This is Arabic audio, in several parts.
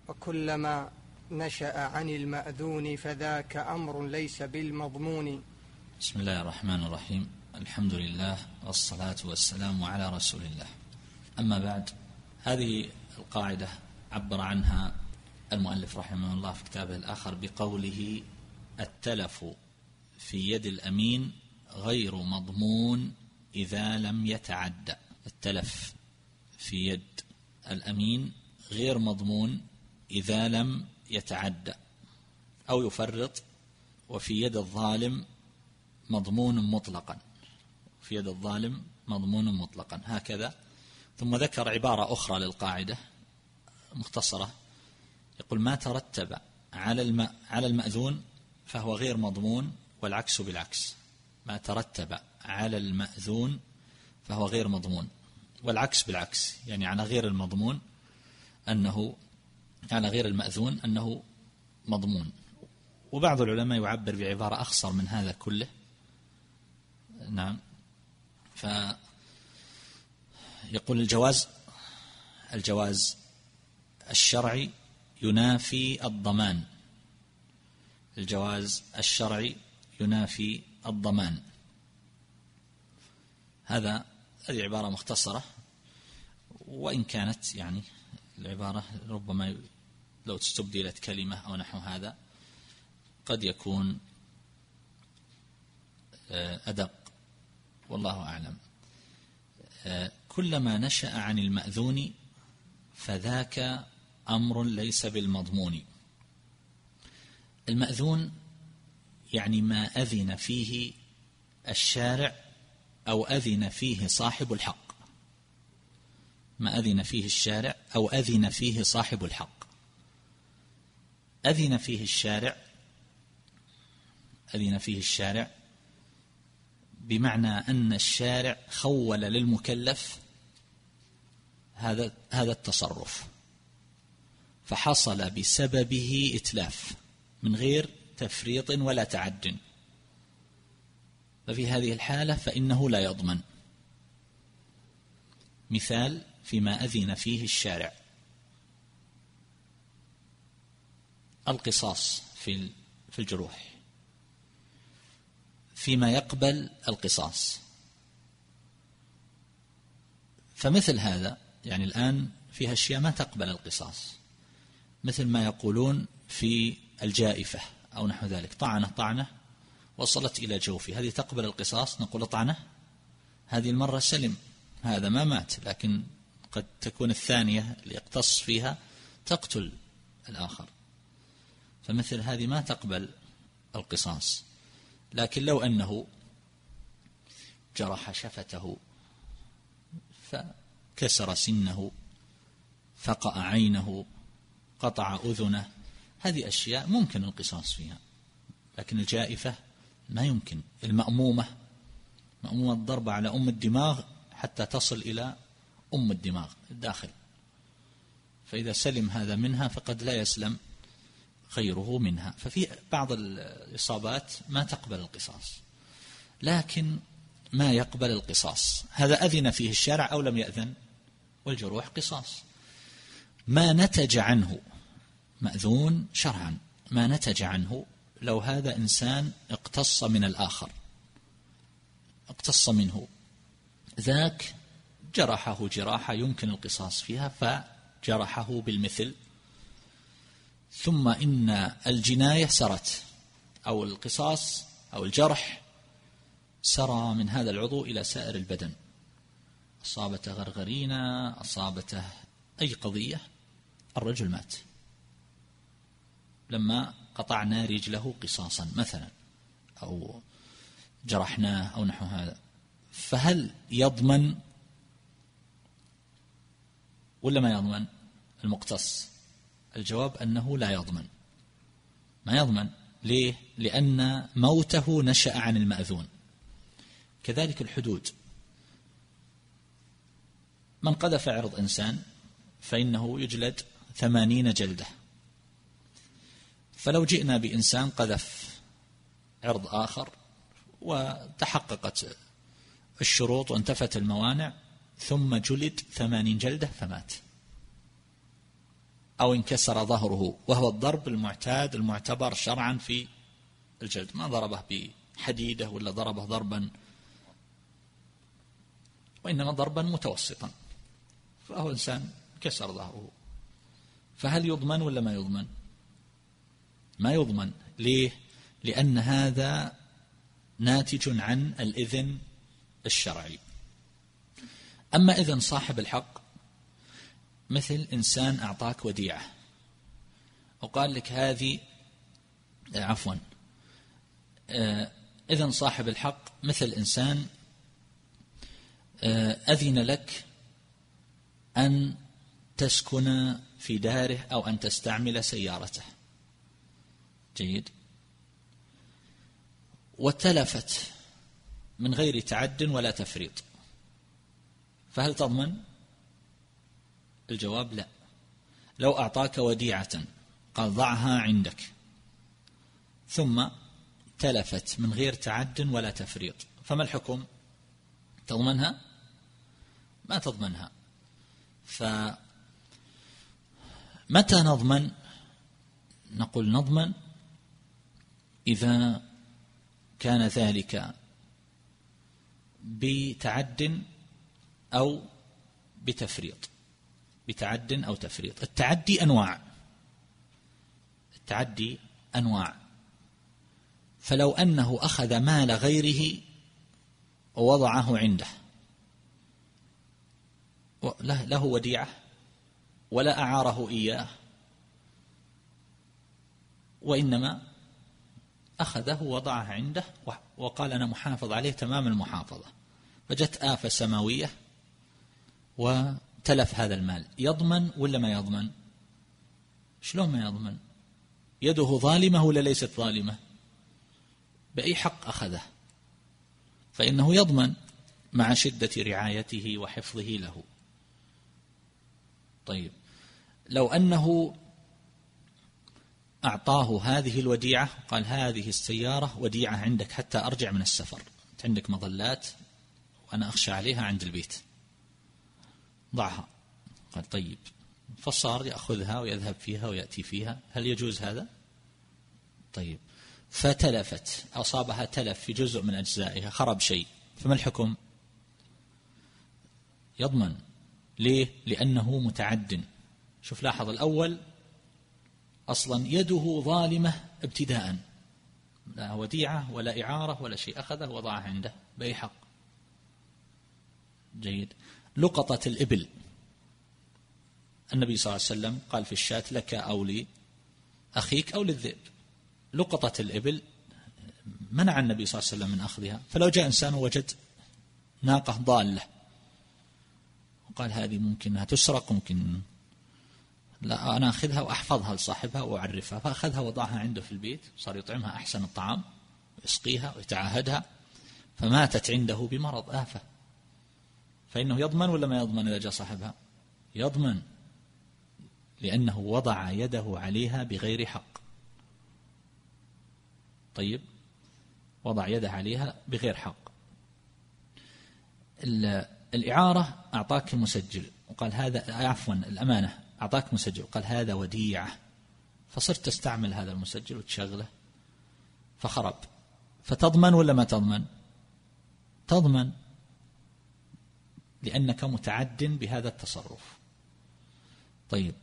وكلما نشأ عن المأذون فذاك أمر ليس بالمضمون. بسم الله الرحمن الرحيم. الحمد لله والصلاة والسلام على رسول الله. أما بعد، هذه القاعدة عبر عنها المؤلف رحمه الله في كتابه الآخر بقوله: التلف في يد الأمين غير مضمون إذا لم يتعدى. التلف في يد الأمين غير مضمون إذا لم يتعدى أو يفرط، وفي يد الظالم مضمون مطلقا. في يد الظالم مضمون مطلقا، هكذا. ثم ذكر عبارة أخرى للقاعدة مختصرة، يقول: ما ترتب على المأذون فهو غير مضمون، والعكس بالعكس. ما ترتب على المأذون فهو غير مضمون، والعكس بالعكس، يعني على غير المضمون أنه على غير المأذون أنه مضمون. وبعض العلماء يعبر بعبارة أخصر من هذا كله. نعم، فيقول: الجواز الشرعي ينافي الضمان. الجواز الشرعي ينافي الضمان. هذه عبارة مختصرة، وإن كانت يعني العبارة ربما لو استبدلت كلمة أو نحو هذا قد يكون أدق، والله أعلم. كلما نشأ عن المأذون فذاك أمر ليس بالمضمون. المأذون يعني ما أذن فيه الشارع أو أذن فيه صاحب الحق. ما أذن فيه الشارع أو أذن فيه صاحب الحق. أذن فيه الشارع بمعنى أن الشارع خول للمكلف هذا التصرف، فحصل بسببه إتلاف من غير تفريط ولا تعد، ففي هذه الحالة فإنه لا يضمن. مثال فيما أذن فيه الشارع: القصاص في الجروح، فيما يقبل القصاص. فمثل هذا يعني الآن فيها أشياء ما تقبل القصاص، مثل ما يقولون في الجائفة أو نحو ذلك: طعنة وصلت إلى جوفي، هذه تقبل القصاص؟ نقول طعنة، هذه المرة سلم، هذا ما مات، لكن قد تكون الثانية اللي يقتص فيها تقتل الآخر، فمثل هذه ما تقبل القصاص. لكن لو أنه جرح شفته فكسر سنه، فقأ عينه، قطع أذنه، هذه أشياء ممكن القصاص فيها. لكن الجائفة ما يمكن. المأمومة الضرب على الدماغ حتى تصل إلى الدماغ الداخل، فإذا سلم هذا منها فقد لا يسلم غيره منها. ففي بعض الإصابات ما تقبل القصاص، لكن ما يقبل القصاص هذا أذن فيه الشارع أو لم يأذن، والجروح قصاص. ما نتج عنه مأذون شرعا، ما نتج عنه لو هذا إنسان اقتص من الآخر، اقتص منه، ذاك جرحه جراحة يمكن القصاص فيها فجرحه بالمثل، ثم إن الجناية سرت، أو القصاص أو الجرح سرى من هذا العضو إلى سائر البدن، أصابته غرغرينة، أصابته أي قضية، الرجل مات لما قطعنا رجله قصاصا مثلا، أو جرحناه أو نحو هذا. فهل يضمن ولا ما يضمن المقتص؟ الجواب أنه لا يضمن، ما يضمن. ليه؟ لأن موته نشأ عن المأذون. كذلك الحدود، من قذف عرض إنسان فإنه يجلد 80 جلدة. فلو جئنا بإنسان قذف عرض آخر وتحققت الشروط وانتفت الموانع ثم جلد 80 جلدة فمات، أو انكسر ظهره، وهو الضرب المعتاد المعتبر شرعا في الجلد، ما ضربه بحديدة ولا ضربه ضربا، وإنما ضربا متوسطا، فهو إنسان كسر ظهره، فهل يضمن ولا ما يضمن؟ ما يضمن. ليه؟ لأن هذا ناتج عن الإذن الشرعي. أما إذن صاحب الحق، مثل إنسان أعطاك وديعة وقال لك هذه إذن صاحب الحق مثل إنسان أذن لك أن تسكن في داره أو أن تستعمل سيارته، جيد، وتلفت من غير تعد ولا تفريط، فهل تضمن؟ الجواب لا. لو أعطاك وديعة قال ضعها عندك ثم تلفت من غير تعد ولا تفريط، فما الحكم؟ تضمنها؟ ما تضمنها. فمتى نضمن؟ نقول نضمن إذا كان ذلك بتعد أو بتفريط. بتعد أو تفريط. التعدي أنواع، فلو أنه أخذ مال غيره ووضعه عنده، له وديعة ولا أعاره إياه، وإنما أخذه ووضعه عنده وقال أنا محافظ عليه تمام المحافظة، فجت آفة سماوية وتلف هذا المال، يضمن ولا ما يضمن؟ شلون ما يضمن؟ يده ظالمة ولا ليست ظالمة؟ بأي حق أخذه؟ فإنه يضمن مع شدة رعايته وحفظه له. طيب، لو أنه أعطاه هذه الوديعة قال هذه السيارة وديعة عندك حتى أرجع من السفر، عندك مظلات وأنا أخشى عليها عند البيت، ضعها. قال طيب، فصار يأخذها ويذهب فيها ويأتي فيها، هل يجوز هذا؟ طيب، فتلفت، أصابها تلف في جزء من أجزائها، خرب شيء، فما الحكم؟ يضمن. ليه؟ لأنه متعد. شوف، لاحظ، الأول أصلا يده ظالمة ابتداء، لا وديعة ولا إعارة ولا شيء، أخذه وضعه عنده بأي حق. جيد. لقطة الإبل، النبي صلى الله عليه وسلم قال في الشاة لك أو لأخيك أو للذئب. لقطة الإبل منع النبي صلى الله عليه وسلم من أخذها، فلو جاء إنسان وجد ناقة ضالة وقال هذه ممكن أنها تسرق، ممكن لا، أنا أخذها وأحفظها لصاحبها وأعرفها، فأخذها وضعها عنده في البيت، صار يطعمها أحسن الطعام ويسقيها ويتعاهدها، فماتت عنده بمرض آفة، فإنه يضمن ولا ما يضمن إذا جاء صاحبها؟ يضمن، لأنه وضع يده عليها بغير حق. طيب، وضع يده عليها بغير حق. الإعارة أعطاك المسجل وقال هذا، عفوا الأمانة، أعطاك مسجل وقال هذا وديعة، فصرت تستعمل هذا المسجل وتشغله فخرب، فتضمن ولا ما تضمن؟ تضمن، لأنك متعد بهذا التصرف. طيب،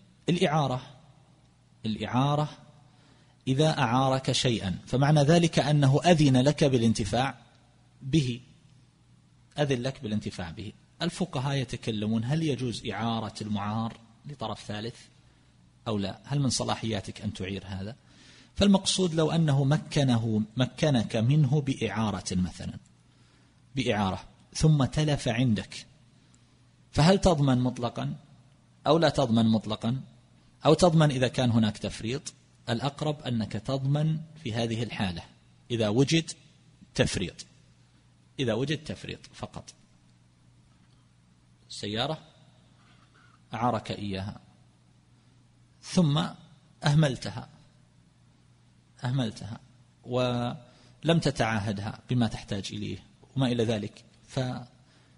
الإعارة إذا أعارك شيئا فمعنى ذلك أنه أذن لك بالانتفاع به، أذن لك بالانتفاع به. الفقهاء يتكلمون هل يجوز إعارة المعار لطرف ثالث أو لا؟ هل من صلاحياتك أن تعير هذا؟ فالمقصود لو أنه مكنك منه بإعارة مثلا، بإعارة ثم تلف عندك، فهل تضمن مطلقا أو لا تضمن مطلقا، أو تضمن إذا كان هناك تفريط؟ الأقرب أنك تضمن في هذه الحالة إذا وجد تفريط، إذا وجد تفريط فقط. السيارة أعارك إياها ثم أهملتها ولم تتعاهدها بما تحتاج إليه وما إلى ذلك،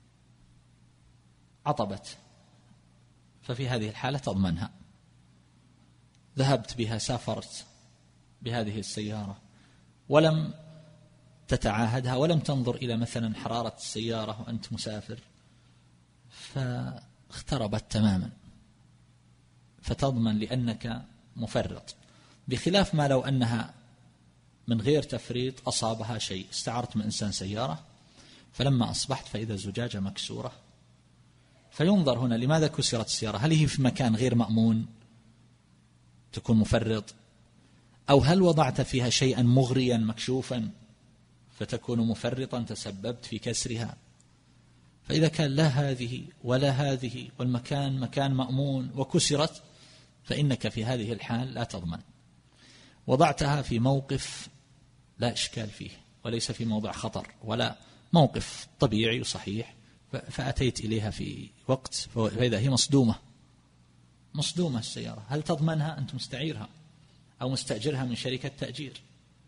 فعطبت، ففي هذه الحالة تضمنها. ذهبت بها، سافرت بهذه السيارة ولم تتعاهدها ولم تنظر إلى مثلا حرارة السيارة وأنت مسافر، فاختربت تماما، فتضمن لأنك مفرط، بخلاف ما لو أنها من غير تفريط أصابها شيء. استعرت من إنسان سيارة فلما أصبحت فإذا الزجاجة مكسورة، فينظر هنا لماذا كسرت السيارة؟ هل هي في مكان غير مأمون تكون مفرط، أو هل وضعت فيها شيئا مغريا مكشوفا فتكون مفرطا تسببت في كسرها؟ فإذا كان لا هذه ولا هذه والمكان مكان مأمون وكسرت، فإنك في هذه الحال لا تضمن. وضعتها في موقف لا إشكال فيه وليس في موضع خطر ولا موقف طبيعي وصحيح، فأتيت إليها في وقت فإذا هي مصدومة السيارة، هل تضمنها؟ أنت مستعيرها أو مستأجرها من شركة تأجير،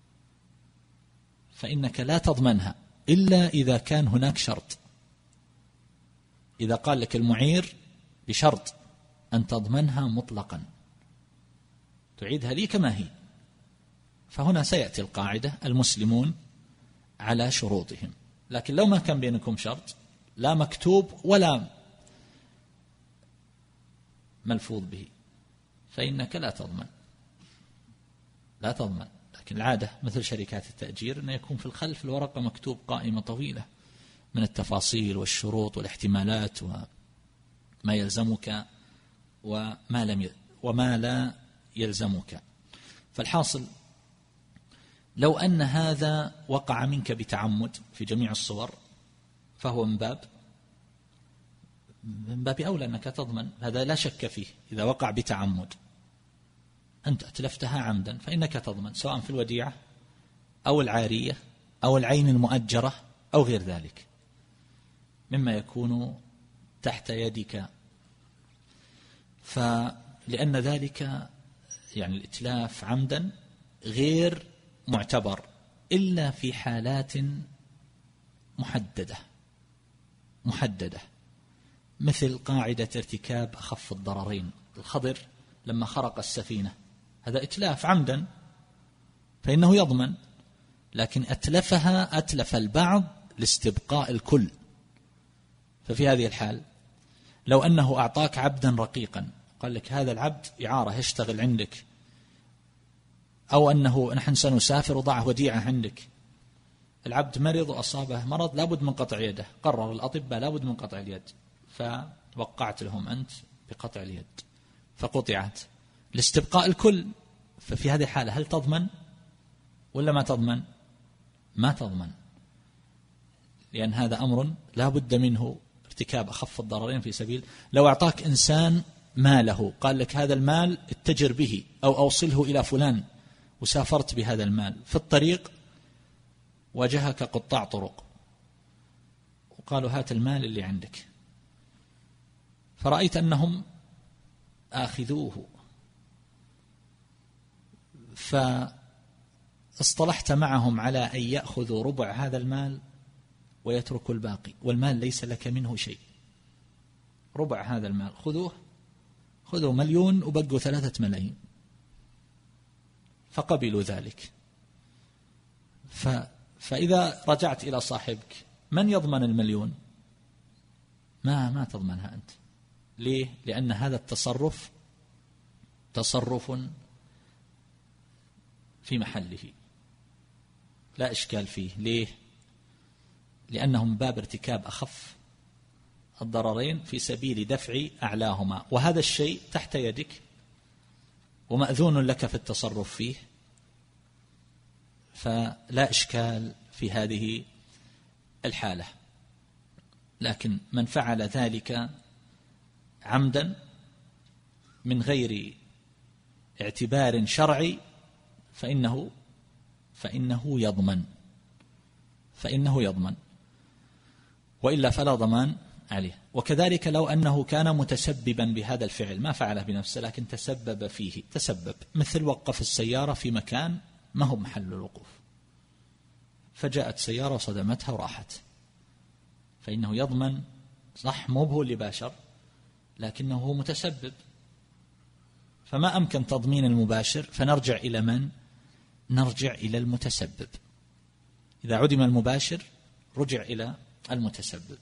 فإنك لا تضمنها إلا إذا كان هناك شرط. إذا قال لك المعير بشرط أن تضمنها مطلقا، تعيدها لي كما هي، فهنا سيأتي القاعدة المسلمون على شروطهم. لكن لو ما كان بينكم شرط لا مكتوب ولا ملفوظ به فإنك لا تضمن. لكن العادة مثل شركات التأجير أن يكون في الخلف الورقة مكتوب قائمة طويلة من التفاصيل والشروط والاحتمالات وما يلزمك وما لا يلزمك. فالحاصل لو أن هذا وقع منك بتعمد في جميع الصور فهو من باب أولى أنك تضمن، هذا لا شك فيه. إذا وقع بتعمد أنت أتلفتها عمدا فإنك تضمن، سواء في الوديعة أو العارية أو العين المؤجرة أو غير ذلك مما يكون تحت يدك. فلأن ذلك يعني الإتلاف عمدا غير معتبر إلا في حالات محددة، مثل قاعدة ارتكاب أخف الضررين. الخضر لما خرق السفينة هذا إتلاف عمدا فإنه يضمن، لكن أتلف البعض لاستبقاء الكل. ففي هذه الحال لو أنه أعطاك عبدا رقيقا قال لك هذا العبد إعارة يشتغل عندك، أو أنه نحن سنسافر وضعه وديعة عندك، العبد مرض وأصابه مرض لابد من قطع يده، قرر الأطباء لابد من قطع اليد، فوقعت لهم أنت بقطع اليد فقطعت لاستبقاء الكل. ففي هذه الحالة هل تضمن ولا ما تضمن؟ ما تضمن، لأن هذا أمر لا بد منه ارتكاب أخف الضررين في سبيل. لو أعطاك إنسان ماله قال لك هذا المال اتجر به أو أوصله إلى فلان، وسافرت بهذا المال، في الطريق واجهك قطاع طرق وقالوا هات المال اللي عندك، فرأيت آخذوه، فاصطلحت معهم على أن يأخذوا ربع هذا المال ويتركوا الباقي، والمال ليس لك منه شيء، ربع هذا المال خذوا 1,000,000 وبقوا 3 ملايين، فقبلوا ذلك. فإذا رجعت إلى صاحبك من يضمن 1,000,000؟ ما تضمنها أنت. ليه؟ لأن هذا التصرف تصرف في محله لا إشكال فيه. ليه؟ لأنه من باب ارتكاب أخف الضررين في سبيل دفع أعلاهما، وهذا الشيء تحت يدك ومأذون لك في التصرف فيه، فلا إشكال في هذه الحالة. لكن من فعل ذلك عمدا من غير اعتبار شرعي فإنه يضمن، وإلا فلا ضمان عليه. وكذلك لو أنه كان متسببا بهذا الفعل، ما فعله بنفسه لكن تسبب فيه، مثل وقف السيارة في مكان ما هو محل الوقوف، فجاءت سيارة وصدمتها وراحت، فإنه يضمن، صح مو هو اللي باشر لكنه هو متسبب، فما أمكن تضمين المباشر، فنرجع إلى من؟ نرجع إلى المتسبب. إذا عدم المباشر رجع إلى المتسبب.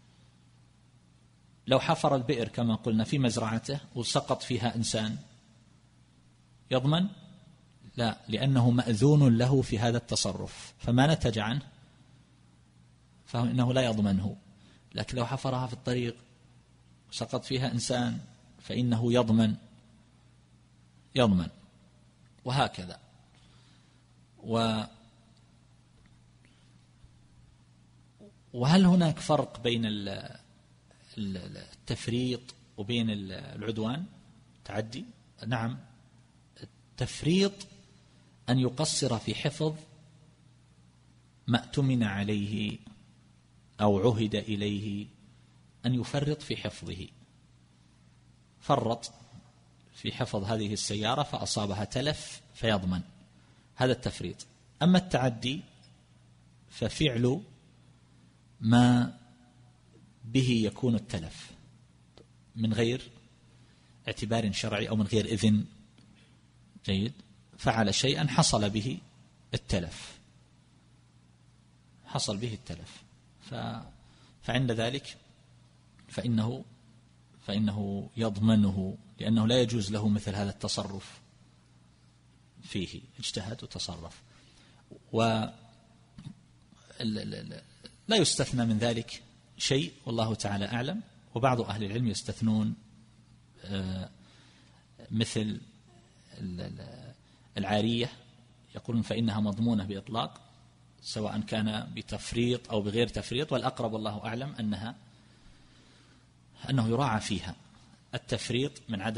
لو حفر البئر كما قلنا في مزرعته وسقط فيها إنسان يضمن؟ لا، لأنه مأذون له في هذا التصرف، فما نتج عنه فإنه لا يضمنه. لكن لو حفرها في الطريق وسقط فيها إنسان فإنه يضمن وهكذا. وهل هناك فرق بين التفريط وبين العدوان تعدي؟ نعم. التفريط أن يقصر في حفظ ما اؤتمن عليه أو عهد إليه، أن يفرط في حفظه، فرط في حفظ هذه السيارة فأصابها تلف فيضمن، هذا التفريط. أما التعدي ففعل ما به يكون التلف من غير اعتبار شرعي أو من غير إذن، جيد، فعل شيئا حصل به التلف، فعند ذلك فإنه يضمنه، لأنه لا يجوز له مثل هذا التصرف فيه، اجتهد وتصرف. لا يستثنى من ذلك شيء والله تعالى أعلم. وبعض أهل العلم يستثنون مثل العارية، يقولون فإنها مضمونة بإطلاق سواء كان بتفريط أو بغير تفريط، والأقرب والله أعلم أنه يراعى فيها التفريط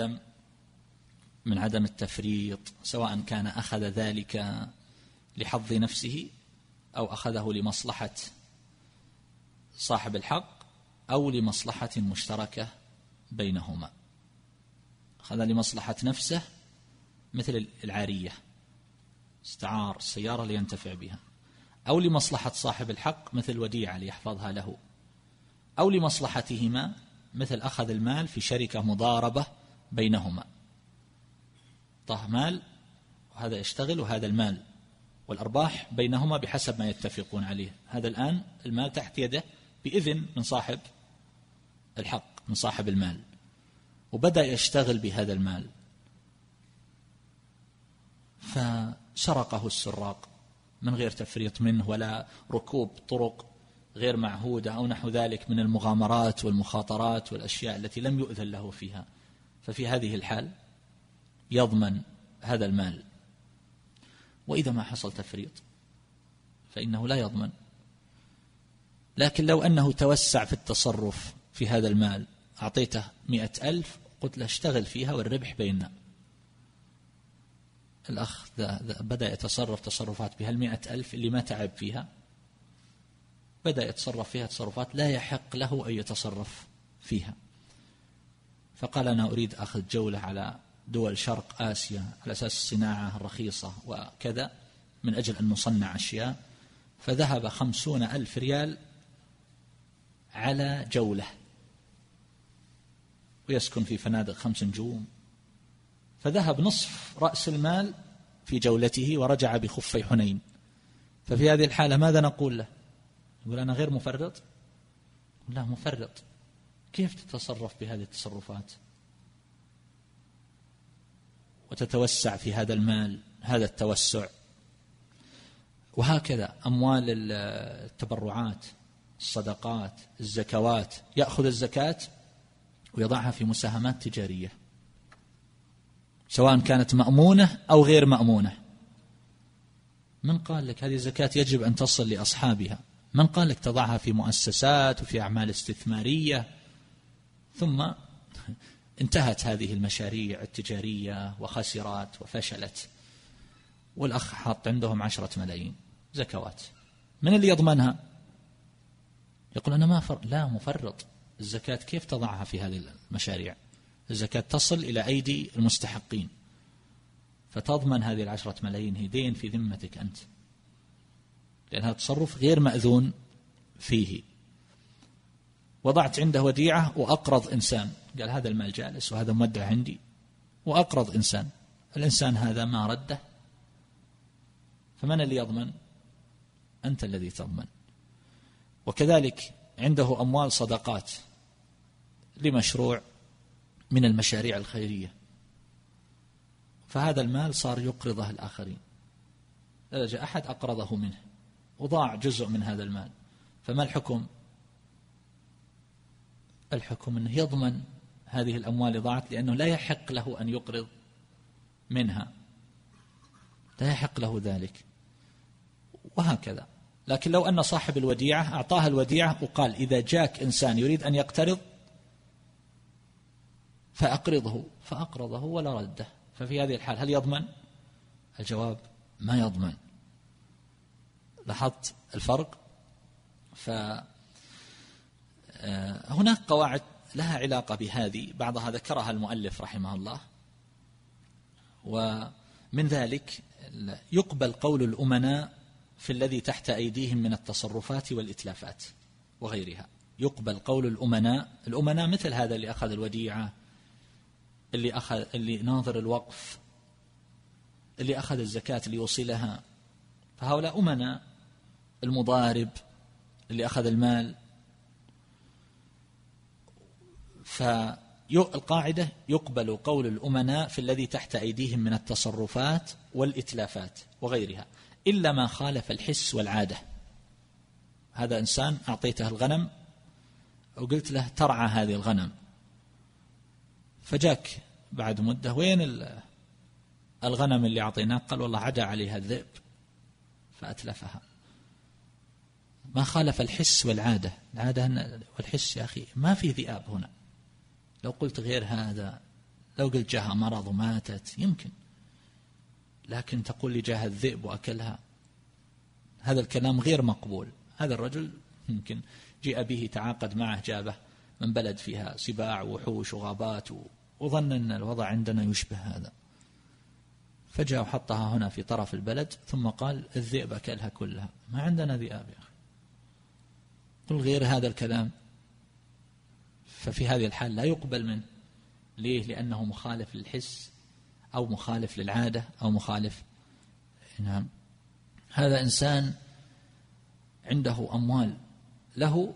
من عدم التفريط، سواء كان أخذ ذلك لحظ نفسه أو أخذه لمصلحة صاحب الحق أو لمصلحة مشتركة بينهما. أخذ لمصلحة نفسه مثل العارية، استعار السيارة لينتفع بها، أو لمصلحة صاحب الحق مثل وديعة ليحفظها له، أو لمصلحتهما مثل أخذ المال في شركة مضاربة بينهما، طه مال وهذا يشتغل وهذا المال، والأرباح بينهما بحسب ما يتفقون عليه. هذا الآن المال تحت يده بإذن من صاحب الحق، من صاحب المال، وبدأ يشتغل بهذا المال، فسرقه السراق من غير تفريط منه ولا ركوب طرق غير معهودة أو نحو ذلك من المغامرات والمخاطرات والأشياء التي لم يؤذن له فيها، ففي هذه الحال يضمن هذا المال. وإذا ما حصل تفريط فإنه لا يضمن. لكن لو أنه توسع في التصرف في هذا المال، أعطيته 100,000 قلت له اشتغل فيها والربح بيننا، الأخ بدأ يتصرف تصرفات بها 100,000 اللي ما تعب فيها، بدأ يتصرف فيها تصرفات لا يحق له أن يتصرف فيها، فقال أنا أريد أخذ جولة على دول شرق آسيا على أساس الصناعة الرخيصة وكذا من أجل أن نصنع أشياء، فذهب 50,000 ريال على جولة، ويسكن في فنادق 5 نجوم، فذهب نصف رأس المال في جولته ورجع بخفي حنين. ففي هذه الحالة ماذا نقول له؟ يقول أنا غير مفرط؟ لا مفرط. كيف تتصرف بهذه التصرفات وتتوسع في هذا المال هذا التوسع؟ وهكذا أموال التبرعات، الصدقات، الزكوات، يأخذ الزكاة ويضعها في مساهمات تجارية سواء كانت مأمونة أو غير مأمونة. من قال لك هذه الزكاة يجب أن تصل لأصحابها؟ من قال لك تضعها في مؤسسات وفي أعمال استثمارية؟ ثم انتهت هذه المشاريع التجارية وخسرت وفشلت، والأخ حاط عندهم 10 ملايين زكوات، من اللي يضمنها؟ يقول أنا لا مفرط. الزكاة كيف تضعها في هذه المشاريع؟ الزكاة تصل إلى أيدي المستحقين، فتضمن هذه 10 ملايين هدين في ذمتك أنت، لأن هذا تصرف غير مأذون فيه. وضعت عنده وديعة وأقرض إنسان، قال هذا المال جالس وهذا مودع عندي وأقرض إنسان، الإنسان هذا ما رده، فمن اللي يضمن؟ أنت الذي تضمن. وكذلك عنده أموال صدقات لمشروع من المشاريع الخيرية، فهذا المال صار يقرضه الآخرين، إذا جاء أحد أقرضه منه وضاع جزء من هذا المال، فما الحكم؟ الحكم أنه يضمن هذه الأموال اللي ضاعت، لأنه لا يحق له أن يقرض منها، لا يحق له ذلك، وهكذا. لكن لو أن صاحب الوديعة أعطاها الوديعة وقال إذا جاك إنسان يريد أن يقترض فأقرضه ولا رده، ففي هذه الحال هل يضمن؟ الجواب ما يضمن. لاحظت الفرق؟ فهناك قواعد لها علاقة بهذه، بعضها ذكرها المؤلف رحمه الله، ومن ذلك يقبل قول الأمناء في الذي تحت أيديهم من التصرفات والإتلافات وغيرها. يقبل قول الأمناء مثل هذا اللي أخذ الوديعة، اللي ناظر الوقف، اللي أخذ الزكاة ليوصلها، فهؤلاء أمناء. المضارب اللي أخذ المال. فالقاعدة يقبل قول الأمناء في الذي تحت أيديهم من التصرفات والإتلافات وغيرها، إلا ما خالف الحس والعادة. هذا إنسان أعطيته الغنم وقلت له ترعى هذه الغنم، فجاك بعد مدة وين الغنم اللي أعطيناه؟ قال والله عدا عليها الذئب فأتلفها. ما خالف الحس والعادة. العادة والحس يا أخي ما في ذئاب هنا. لو قلت غير هذا، لو قلت جاها مرض وماتت يمكن، لكن تقول لي جاها الذئب وأكلها، هذا الكلام غير مقبول. هذا الرجل يمكن جاء به تعاقد معه، جابه من بلد فيها سباع وحوش وغابات، وظن أن الوضع عندنا يشبه هذا، فجاء وحطها هنا في طرف البلد، ثم قال الذئب أكلها كلها. ما عندنا ذئاب يا أخي. قل غير هذا الكلام، ففي هذه الحال لا يقبل منه. ليه؟ لأنه مخالف للحس أو مخالف للعادة أو مخالف. نعم. هذا إنسان عنده أموال له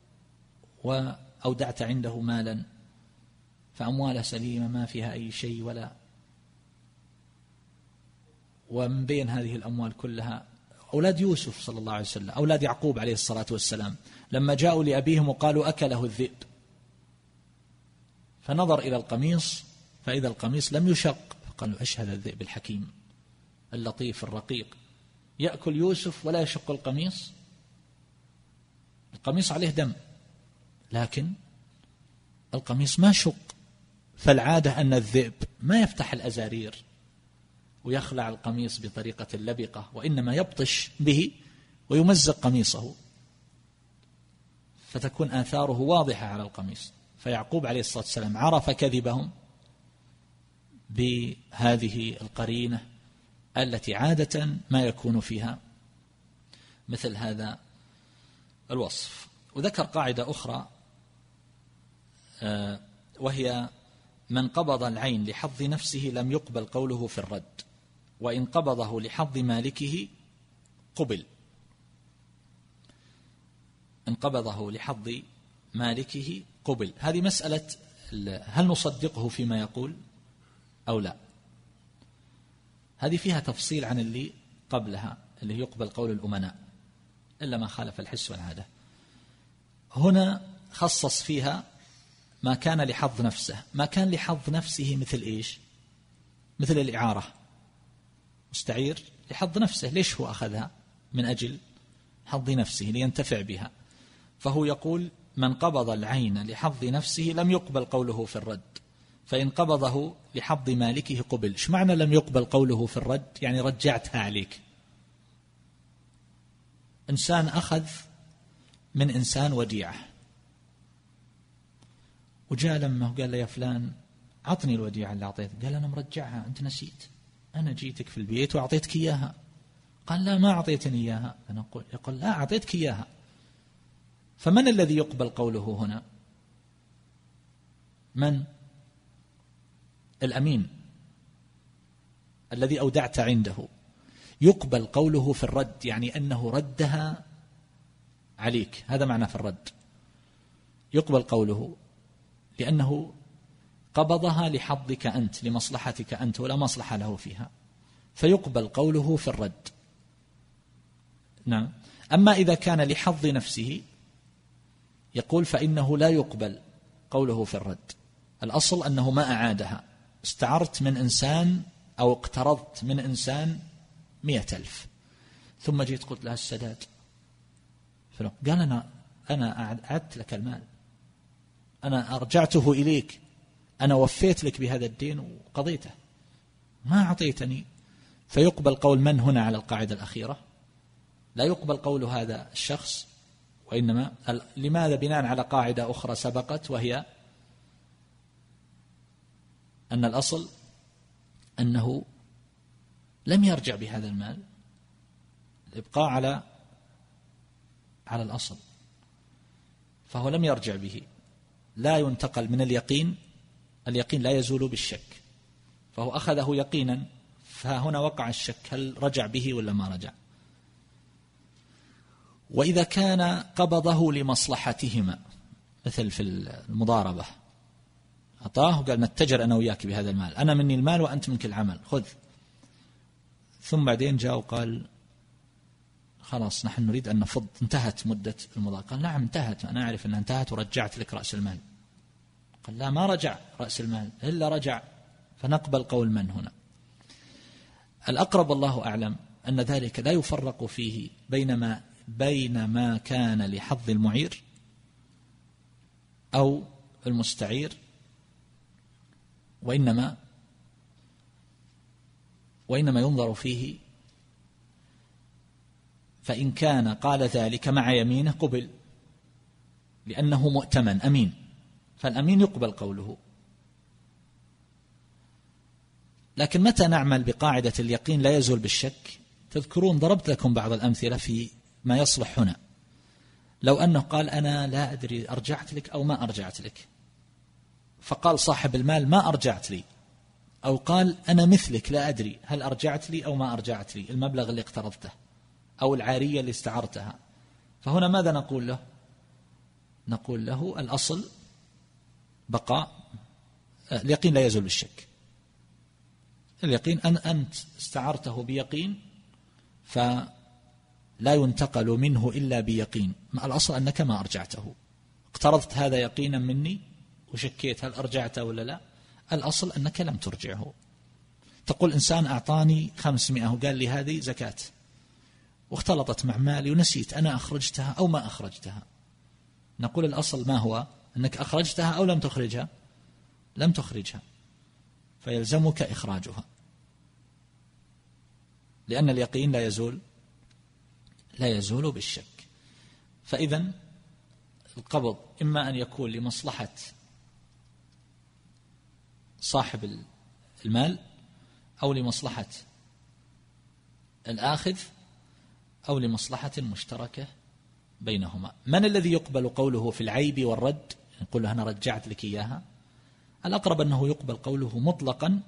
وأودعت عنده مالا، فأمواله سليمة ما فيها أي شيء، ومن بين هذه الأموال كلها أولاد يوسف صلى الله عليه وسلم، أولاد يعقوب عليه الصلاة والسلام، لما جاءوا لأبيهم وقالوا أكله الذئب، فنظر إلى القميص فإذا القميص لم يشق، فقالوا أشهد الذئب الحكيم اللطيف الرقيق يأكل يوسف ولا يشق القميص. القميص عليه دم لكن القميص ما شق. فالعادة أن الذئب ما يفتح الأزارير ويخلع القميص بطريقة اللبقة، وإنما يبطش به ويمزق قميصه، فتكون آثاره واضحة على القميص. فيعقوب عليه الصلاة والسلام عرف كذبهم بهذه القرينة التي عادة ما يكون فيها مثل هذا الوصف. وذكر قاعدة أخرى وهي من قبض العين لحظ نفسه لم يقبل قوله في الرد، وإن قبضه لحظ مالكه قبل. إن قبضه لحظ مالكه قبل. هذه مسألة هل نصدقه فيما يقول أو لا. هذه فيها تفصيل عن اللي قبلها اللي يقبل قول الأمناء إلا ما خالف الحس والعادة. هنا خصص فيها ما كان لحظ نفسه. ما كان لحظ نفسه مثل إيش؟ مثل الإعارة. مستعير لحظ نفسه، ليش هو أخذها؟ من أجل حظ نفسه لينتفع بها. فهو يقول من قبض العين لحظ نفسه لم يقبل قوله في الرد، فإن قبضه لحظ مالكه قبل. إيش معنى لم يقبل قوله في الرد؟ يعني رجعتها عليك. إنسان أخذ من إنسان وديعة وجاء لما قال له يا فلان عطني الوديعة اللي أعطيتك، قال أنا مرجعها أنت نسيت، أنا جيتك في البيت وأعطيتك إياها. قال لا ما أعطيتني إياها. أنا يقول لا أعطيتك إياها. فمن الذي يقبل قوله هنا؟ من؟ الأمين الذي أودعت عنده يقبل قوله في الرد، يعني أنه ردها عليك، هذا معنى في الرد. يقبل قوله لأنه قبضها لحظك أنت، لمصلحتك أنت، ولا مصلحة له فيها، فيقبل قوله في الرد. نعم. أما إذا كان لحظ نفسه يقول فإنه لا يقبل قوله في الرد. الأصل أنه ما أعادها. استعرت من إنسان أو اقترضت من إنسان 100,000 ثم جيت قلت له السداد، قال أنا أعدت لك المال، أنا أرجعته إليك، أنا وفيت لك بهذا الدين وقضيته، ما أعطيتني. فيقبل قول من هنا على القاعدة الأخيرة؟ لا يقبل قول هذا الشخص، وإنما لماذا؟ بناء على قاعدة أخرى سبقت، وهي أن الأصل أنه لم يرجع بهذا المال، الإبقاء على الأصل، فهو لم يرجع به، لا ينتقل من اليقين لا يزول بالشك، فهو أخذه يقينا، فهنا وقع الشك هل رجع به ولا ما رجع. وإذا كان قبضه لمصلحتهما، مثل في المضاربة، أعطاه وقال نتجر أنا وياك بهذا المال، أنا مني المال وأنت منك العمل، خذ. ثم بعدين جاء وقال خلاص نحن نريد أن نفض، انتهت مدة المضاربة. قال نعم انتهت، أنا أعرف أنها انتهت ورجعت لك رأس المال. قال لا، ما رجع رأس المال إلا رجع. فنقبل قول من هنا؟ الأقرب الله أعلم أن ذلك لا يفرق فيه بين ما كان لحظ المعير أو المستعير، وإنما ينظر فيه، فإن كان قال ذلك مع يمينه قبل، لأنه مؤتمن أمين، فالأمين يقبل قوله. لكن متى نعمل بقاعدة اليقين لا يزول بالشك؟ تذكرون ضربت لكم بعض الأمثلة في ما يصلح هنا. لو أنه قال أنا لا أدري أرجعت لك أو ما أرجعت لك، فقال صاحب المال ما أرجعت لي، أو قال أنا مثلك لا أدري هل أرجعت لي أو ما أرجعت لي المبلغ اللي اقترضته أو العارية اللي استعرتها، فهنا ماذا نقول له؟ نقول له الأصل بقاء اليقين لا يزول بالشك. اليقين أنت استعرته بيقين، فلا ينتقل منه إلا بيقين. الأصل أنك ما أرجعته، اقترضت هذا يقينا مني وشكيت هل أرجعته ولا لا، الأصل أنك لم ترجعه. تقول إنسان أعطاني 500 وقال لي هذه زكاة، واختلطت مع مالي ونسيت أنا أخرجتها أو ما أخرجتها، نقول الأصل ما هو؟ أنك أخرجتها أو لم تخرجها؟ لم تخرجها، فيلزمك إخراجها، لأن اليقين لا يزول بالشك. فإذا القبض إما أن يكون لمصلحة صاحب المال أو لمصلحة الآخذ أو لمصلحة مشتركة بينهما. من الذي يقبل قوله في العيب والرد؟ يقول له أنا رجعت لك إياها. الأقرب أنه يقبل قوله مطلقا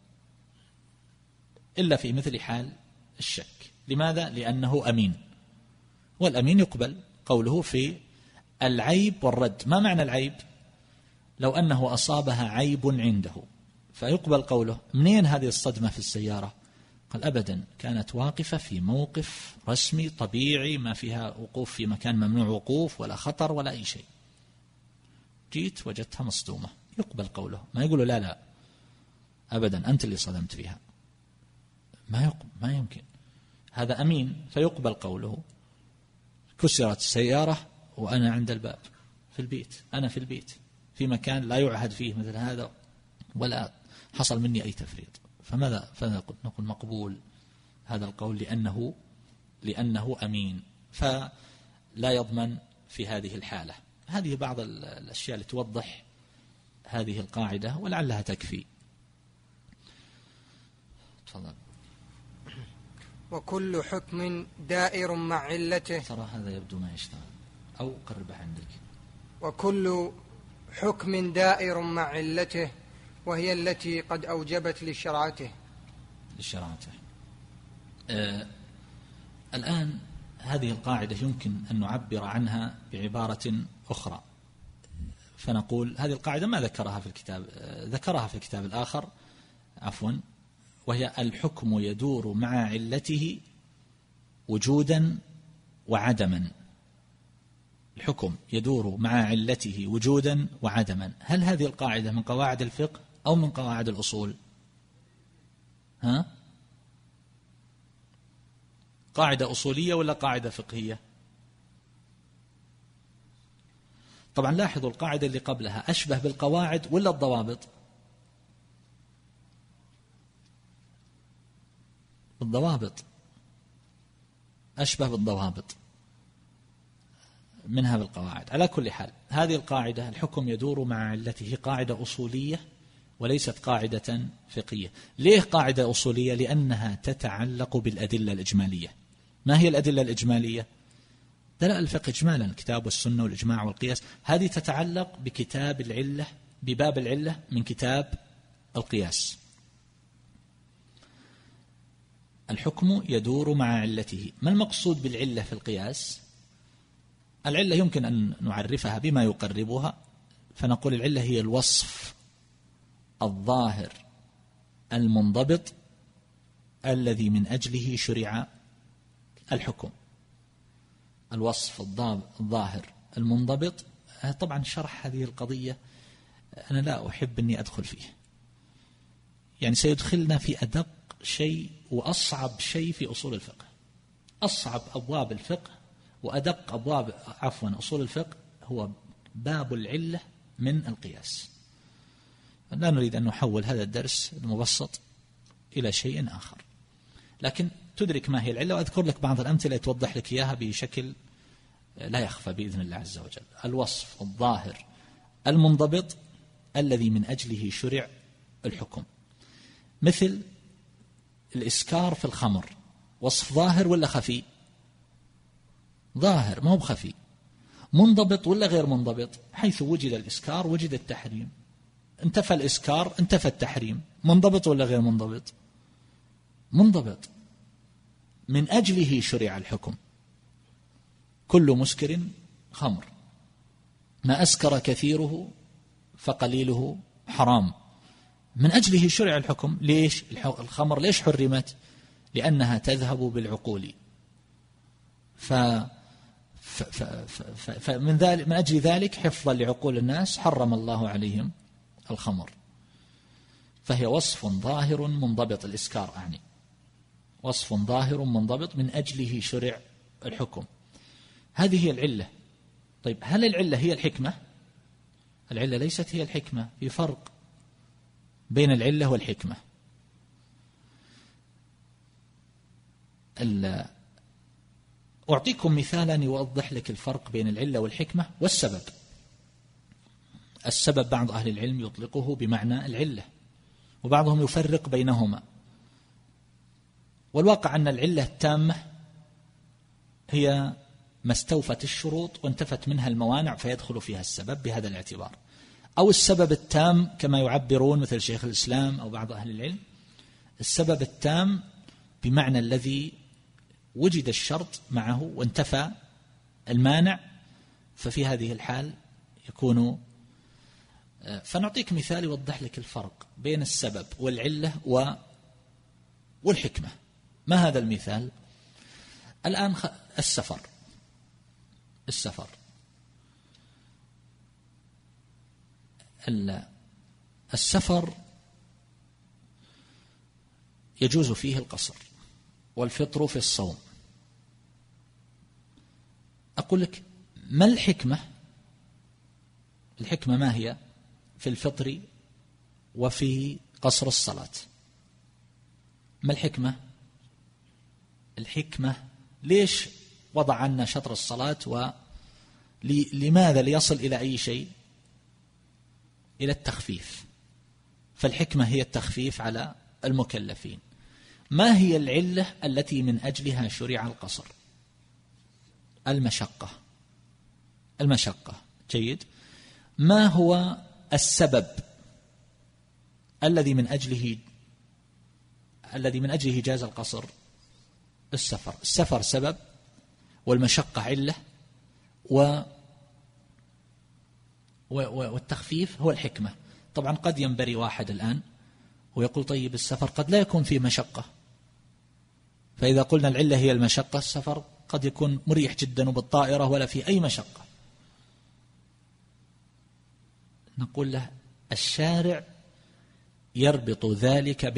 إلا في مثل حال الشك. لماذا؟ لأنه أمين، والأمين يقبل قوله في العيب والرد. ما معنى العيب؟ لو أنه أصابها عيب عنده فيقبل قوله. منين هذه الصدمة في السيارة؟ قال أبدا، كانت واقفة في موقف رسمي طبيعي، ما فيها وقوف في مكان ممنوع وقوف ولا خطر ولا أي شيء، جيت وجدتها مصدومة. يقبل قوله، ما يقول لا أبدا أنت اللي صدمت فيها، ما يمكن. هذا أمين فيقبل قوله. كسرت السيارة وأنا عند الباب في البيت، أنا في البيت في مكان لا يعهد فيه مثل هذا ولا حصل مني أي تفريط، فماذا نقول مقبول هذا القول لأنه أمين، فلا يضمن في هذه الحالة. هذه بعض الأشياء لتوضح هذه القاعدة ولعلها تكفي. تفضل. وكل حكم دائر مع علته. ترى هذا يبدو ما يشتغل، أو قربه عندك. وكل حكم دائر مع علته، وهي التي قد أوجبت لشرعته. لشراعته. الآن هذه القاعدة يمكن أن نعبر عنها بعبارة أخرى، فنقول هذه القاعدة ما ذكرها في الكتاب، ذكرها في الكتاب الآخر وهي الحكم يدور مع علته وجودا وعدما. الحكم يدور مع علته وجودا وعدما. هل هذه القاعدة من قواعد الفقه أو من قواعد الأصول؟ قاعدة أصولية ولا قاعدة فقهية؟ طبعا لاحظوا القاعدة اللي قبلها أشبه بالقواعد ولا الضوابط؟ بالضوابط، أشبه بالضوابط منها بالقواعد. على كل حال هذه القاعدة الحكم يدور مع علته قاعدة أصولية وليست قاعدة فقهية. ليه قاعدة أصولية؟ لأنها تتعلق بالأدلة الإجمالية. ما هي الأدلة الإجمالية؟ دلائل الفقه إجمالا، الكتاب والسنة والإجماع والقياس. هذه تتعلق بكتاب العلة، بباب العلة من كتاب القياس. الحكم يدور مع علته. ما المقصود بالعلة في القياس؟ العلة يمكن أن نعرفها بما يقربها، فنقول العلة هي الوصف الظاهر المنضبط الذي من أجله شرع الحكم. الوصف الظاهر المنضبط. طبعا شرح هذه القضية أنا لا أحب أني أدخل فيه، يعني سيدخلنا في أدق شيء وأصعب شيء في أصول الفقه. أصعب أبواب الفقه وأدق أبواب أصول الفقه هو باب العلة من القياس. لا نريد أن نحول هذا الدرس المبسط إلى شيء آخر، لكن تدرك ما هي العلة، وأذكر لك بعض الأمثلة توضح لك إياها بشكل لا يخفى بإذن الله عز وجل. الوصف الظاهر المنضبط الذي من أجله شرع الحكم. مثل الإسكار في الخمر، وصف ظاهر ولا خفي؟ ظاهر، ما هو بخفي. منضبط ولا غير منضبط؟ حيث وجد الإسكار وجد التحريم، انتفى الإسكار انتفى التحريم. منضبط ولا غير منضبط؟ منضبط، من أجله شرع الحكم. كل مسكر خمر، ما أسكر كثيره فقليله حرام. من أجله شرع الحكم. ليش الخمر ليش حرمت؟ لأنها تذهب بالعقول. فمن ذلك، من أجل ذلك حفظا لعقول الناس حرم الله عليهم الخمر. فهي وصف ظاهر منضبط، الإسكار أعني وصف ظاهر منضبط من أجله شرع الحكم. هذه هي العلة. طيب هل العلة هي الحكمة؟ العلة ليست هي الحكمة، في فرق بين العلة والحكمة. أعطيكم مثالا يوضح لك الفرق بين العلة والحكمة والسبب. السبب بعض أهل العلم يطلقه بمعنى العلة، وبعضهم يفرق بينهما. والواقع أن العلة التامة هي ما استوفت الشروط وانتفت منها الموانع فيدخل فيها السبب بهذا الاعتبار. أو السبب التام كما يعبرون مثل شيخ الإسلام أو بعض أهل العلم، السبب التام بمعنى الذي وجد الشرط معه وانتفى المانع، ففي هذه الحال يكون. فنعطيك مثال يوضح لك الفرق بين السبب والعلة والحكمة. ما هذا المثال؟ الآن السفر السفر يجوز فيه القصر والفطر في الصوم. أقول لك ما الحكمة؟ الحكمة ما هي في الفطر وفي قصر الصلاة؟ ما الحكمة؟ الحكمة ليش وضع عنا شطر الصلاة لماذا؟ ليصل إلى أي شيء؟ إلى التخفيف. فالحكمة هي التخفيف على المكلفين. ما هي العلة التي من أجلها شرع القصر؟ المشقة. جيد. ما هو السبب الذي من أجله الذي من أجله جاز القصر السفر سبب، والمشقة علة، والتخفيف هو الحكمة. طبعا قد ينبري واحد الآن ويقول طيب السفر قد لا يكون فيه مشقة، فإذا قلنا العلة هي المشقة، السفر قد يكون مريح جدا وبالطائرة ولا فيه أي مشقة. نقول له الشارع يربط ذلك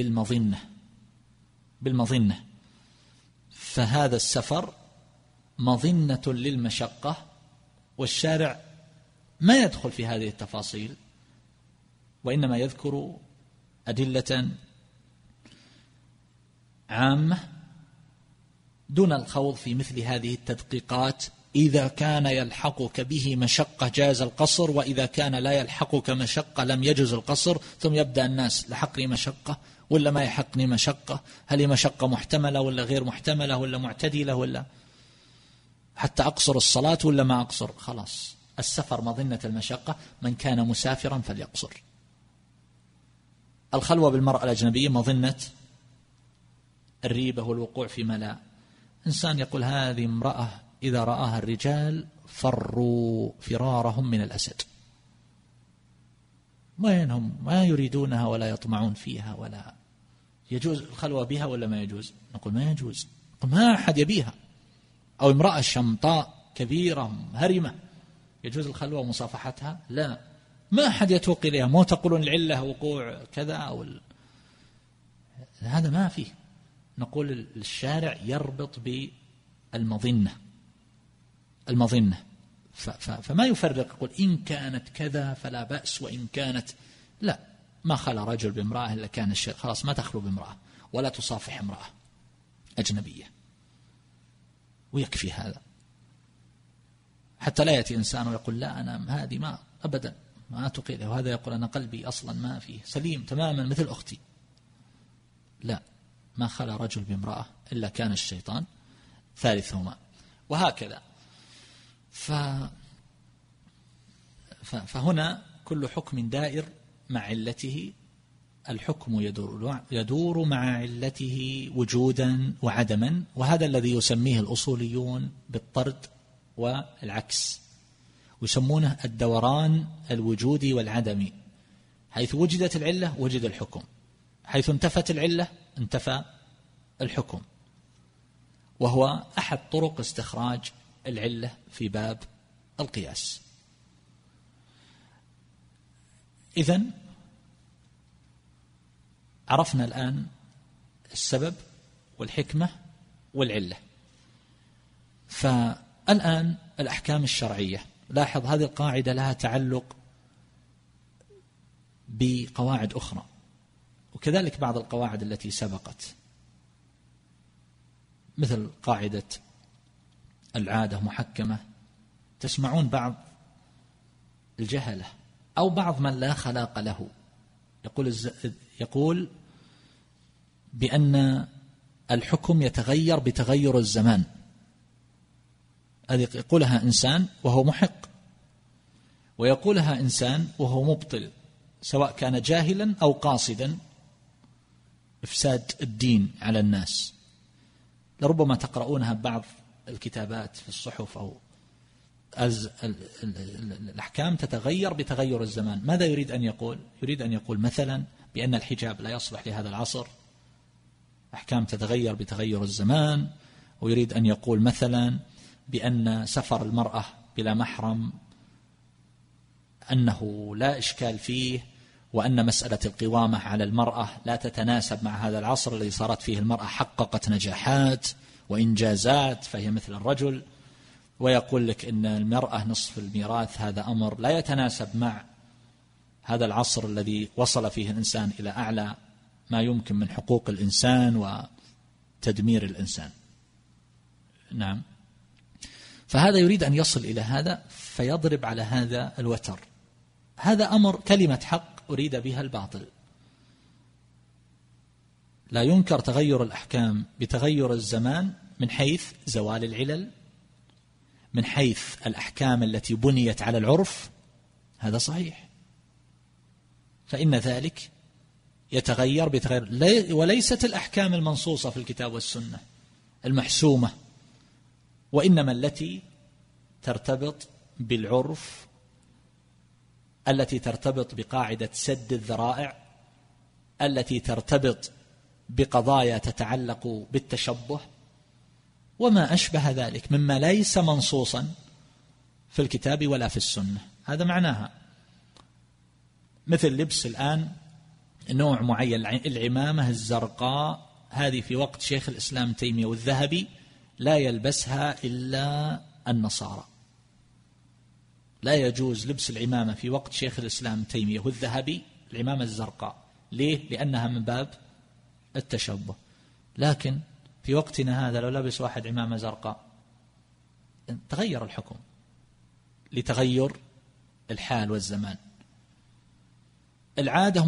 بالمظنة، فهذا السفر مظنة للمشقة، والشارع ما يدخل في هذه التفاصيل، وإنما يذكر أدلة عامة دون الخوض في مثل هذه التدقيقات. إذا كان يلحقك به مشقة جاز القصر، وإذا كان لا يلحقك مشقة لم يجوز القصر. ثم يبدأ الناس لحقني مشقة ولا ما يحقني مشقة، هل هي مشقة محتملة ولا غير محتملة ولا معتدلة، ولا حتى أقصر الصلاة ولا ما أقصر. خلاص السفر مظنة المشقة، من كان مسافرا فليقصر. الخلوة بالمرأة الأجنبية مظنة الريبة والوقوع فيما لا. إنسان يقول هذه امرأة إذا رآها الرجال فروا فرارهم من الأسد، وينهم ما يريدونها ولا يطمعون فيها، ولا يجوز الخلوة بها ولا ما يجوز؟ نقول ما يجوز، ما أحد يبيها. أو امرأة شمطاء كبيرة هرمة يجوز الخلوة ومصافحتها؟ لا، ما أحد يتوق إليها. مو تقولون العلة وقوع كذا أو هذا ما فيه. نقول الشارع يربط بالمظنة، فما يفرق يقول إن كانت كذا فلا بأس، وإن كانت لا. ما خلى رجل بامرأة إلا كان الشيء خلاص ما تخلو بامرأة ولا تصافح امرأة أجنبية، ويكفي هذا. حتى لا يأتي إنسان ويقول لا أنا هذه ما أبدا ما تقيله، وهذا يقول أنا قلبي أصلا ما فيه سليم تماما مثل أختي. لا، ما خلى رجل بامرأة إلا كان الشيطان ثالثهما، وهكذا. فهنا كل حكم دائر مع علته، الحكم يدور مع علته وجودا وعدما، وهذا الذي يسميه الأصوليون بالطرد والعكس، ويسمونه الدوران الوجودي والعدمي. حيث وجدت العلة وجد الحكم، حيث انتفت العلة انتفى الحكم، وهو أحد طرق استخراج العلة في باب القياس. إذن عرفنا الآن السبب والحكمة والعلة. فالآن الأحكام الشرعية، لاحظ هذه القاعدة لها تعلق بقواعد أخرى، وكذلك بعض القواعد التي سبقت، مثل قاعدة العادة محكمة. تسمعون بعض الجهلة أو بعض من لا خلاق له يقول بأن الحكم يتغير بتغير الزمان. هذه يقولها إنسان وهو محق، ويقولها إنسان وهو مبطل، سواء كان جاهلا أو قاصدا إفساد الدين على الناس. لربما تقرؤونها ببعض الكتابات في الصحف، أو الأحكام تتغير بتغير الزمان. ماذا يريد أن يقول؟ يريد أن يقول مثلا بأن الحجاب لا يصلح لهذا العصر، أحكام تتغير بتغير الزمان. ويريد أن يقول مثلا بأن سفر المرأة بلا محرم أنه لا إشكال فيه، وأن مسألة القوامة على المرأة لا تتناسب مع هذا العصر الذي صارت فيه المرأة حققت نجاحات وإنجازات فهي مثل الرجل. ويقول لك إن المرأة نصف الميراث، هذا أمر لا يتناسب مع هذا العصر الذي وصل فيه الإنسان إلى أعلى ما يمكن من حقوق الإنسان وتدمير الإنسان. نعم. فهذا يريد أن يصل إلى هذا فيضرب على هذا الوتر. هذا أمر كلمة حق أريد بها الباطل. لا ينكر تغير الأحكام بتغير الزمان من حيث زوال العلل، من حيث الأحكام التي بنيت على العرف، هذا صحيح. فإن ذلك يتغير بتغير، وليست الأحكام المنصوصة في الكتاب والسنة المحسومة، وإنما التي ترتبط بالعرف، التي ترتبط بقاعدة سد الذرائع، التي ترتبط بقضايا تتعلق بالتشبه وما أشبه ذلك مما ليس منصوصا في الكتاب ولا في السنة. هذا معناها. مثل لبس الآن نوع معين، العمامة الزرقاء، هذه في وقت شيخ الإسلام تيمية والذهبي لا يلبسها إلا النصارى. لا يجوز لبس العمامة في وقت شيخ الإسلام تيمية والذهبي، العمامة الزرقاء. ليه؟ لأنها من باب التشبه. لكن في وقتنا هذا لو لبس واحد عمامة زرقاء تغير الحكم لتغير الحال والزمان. العادة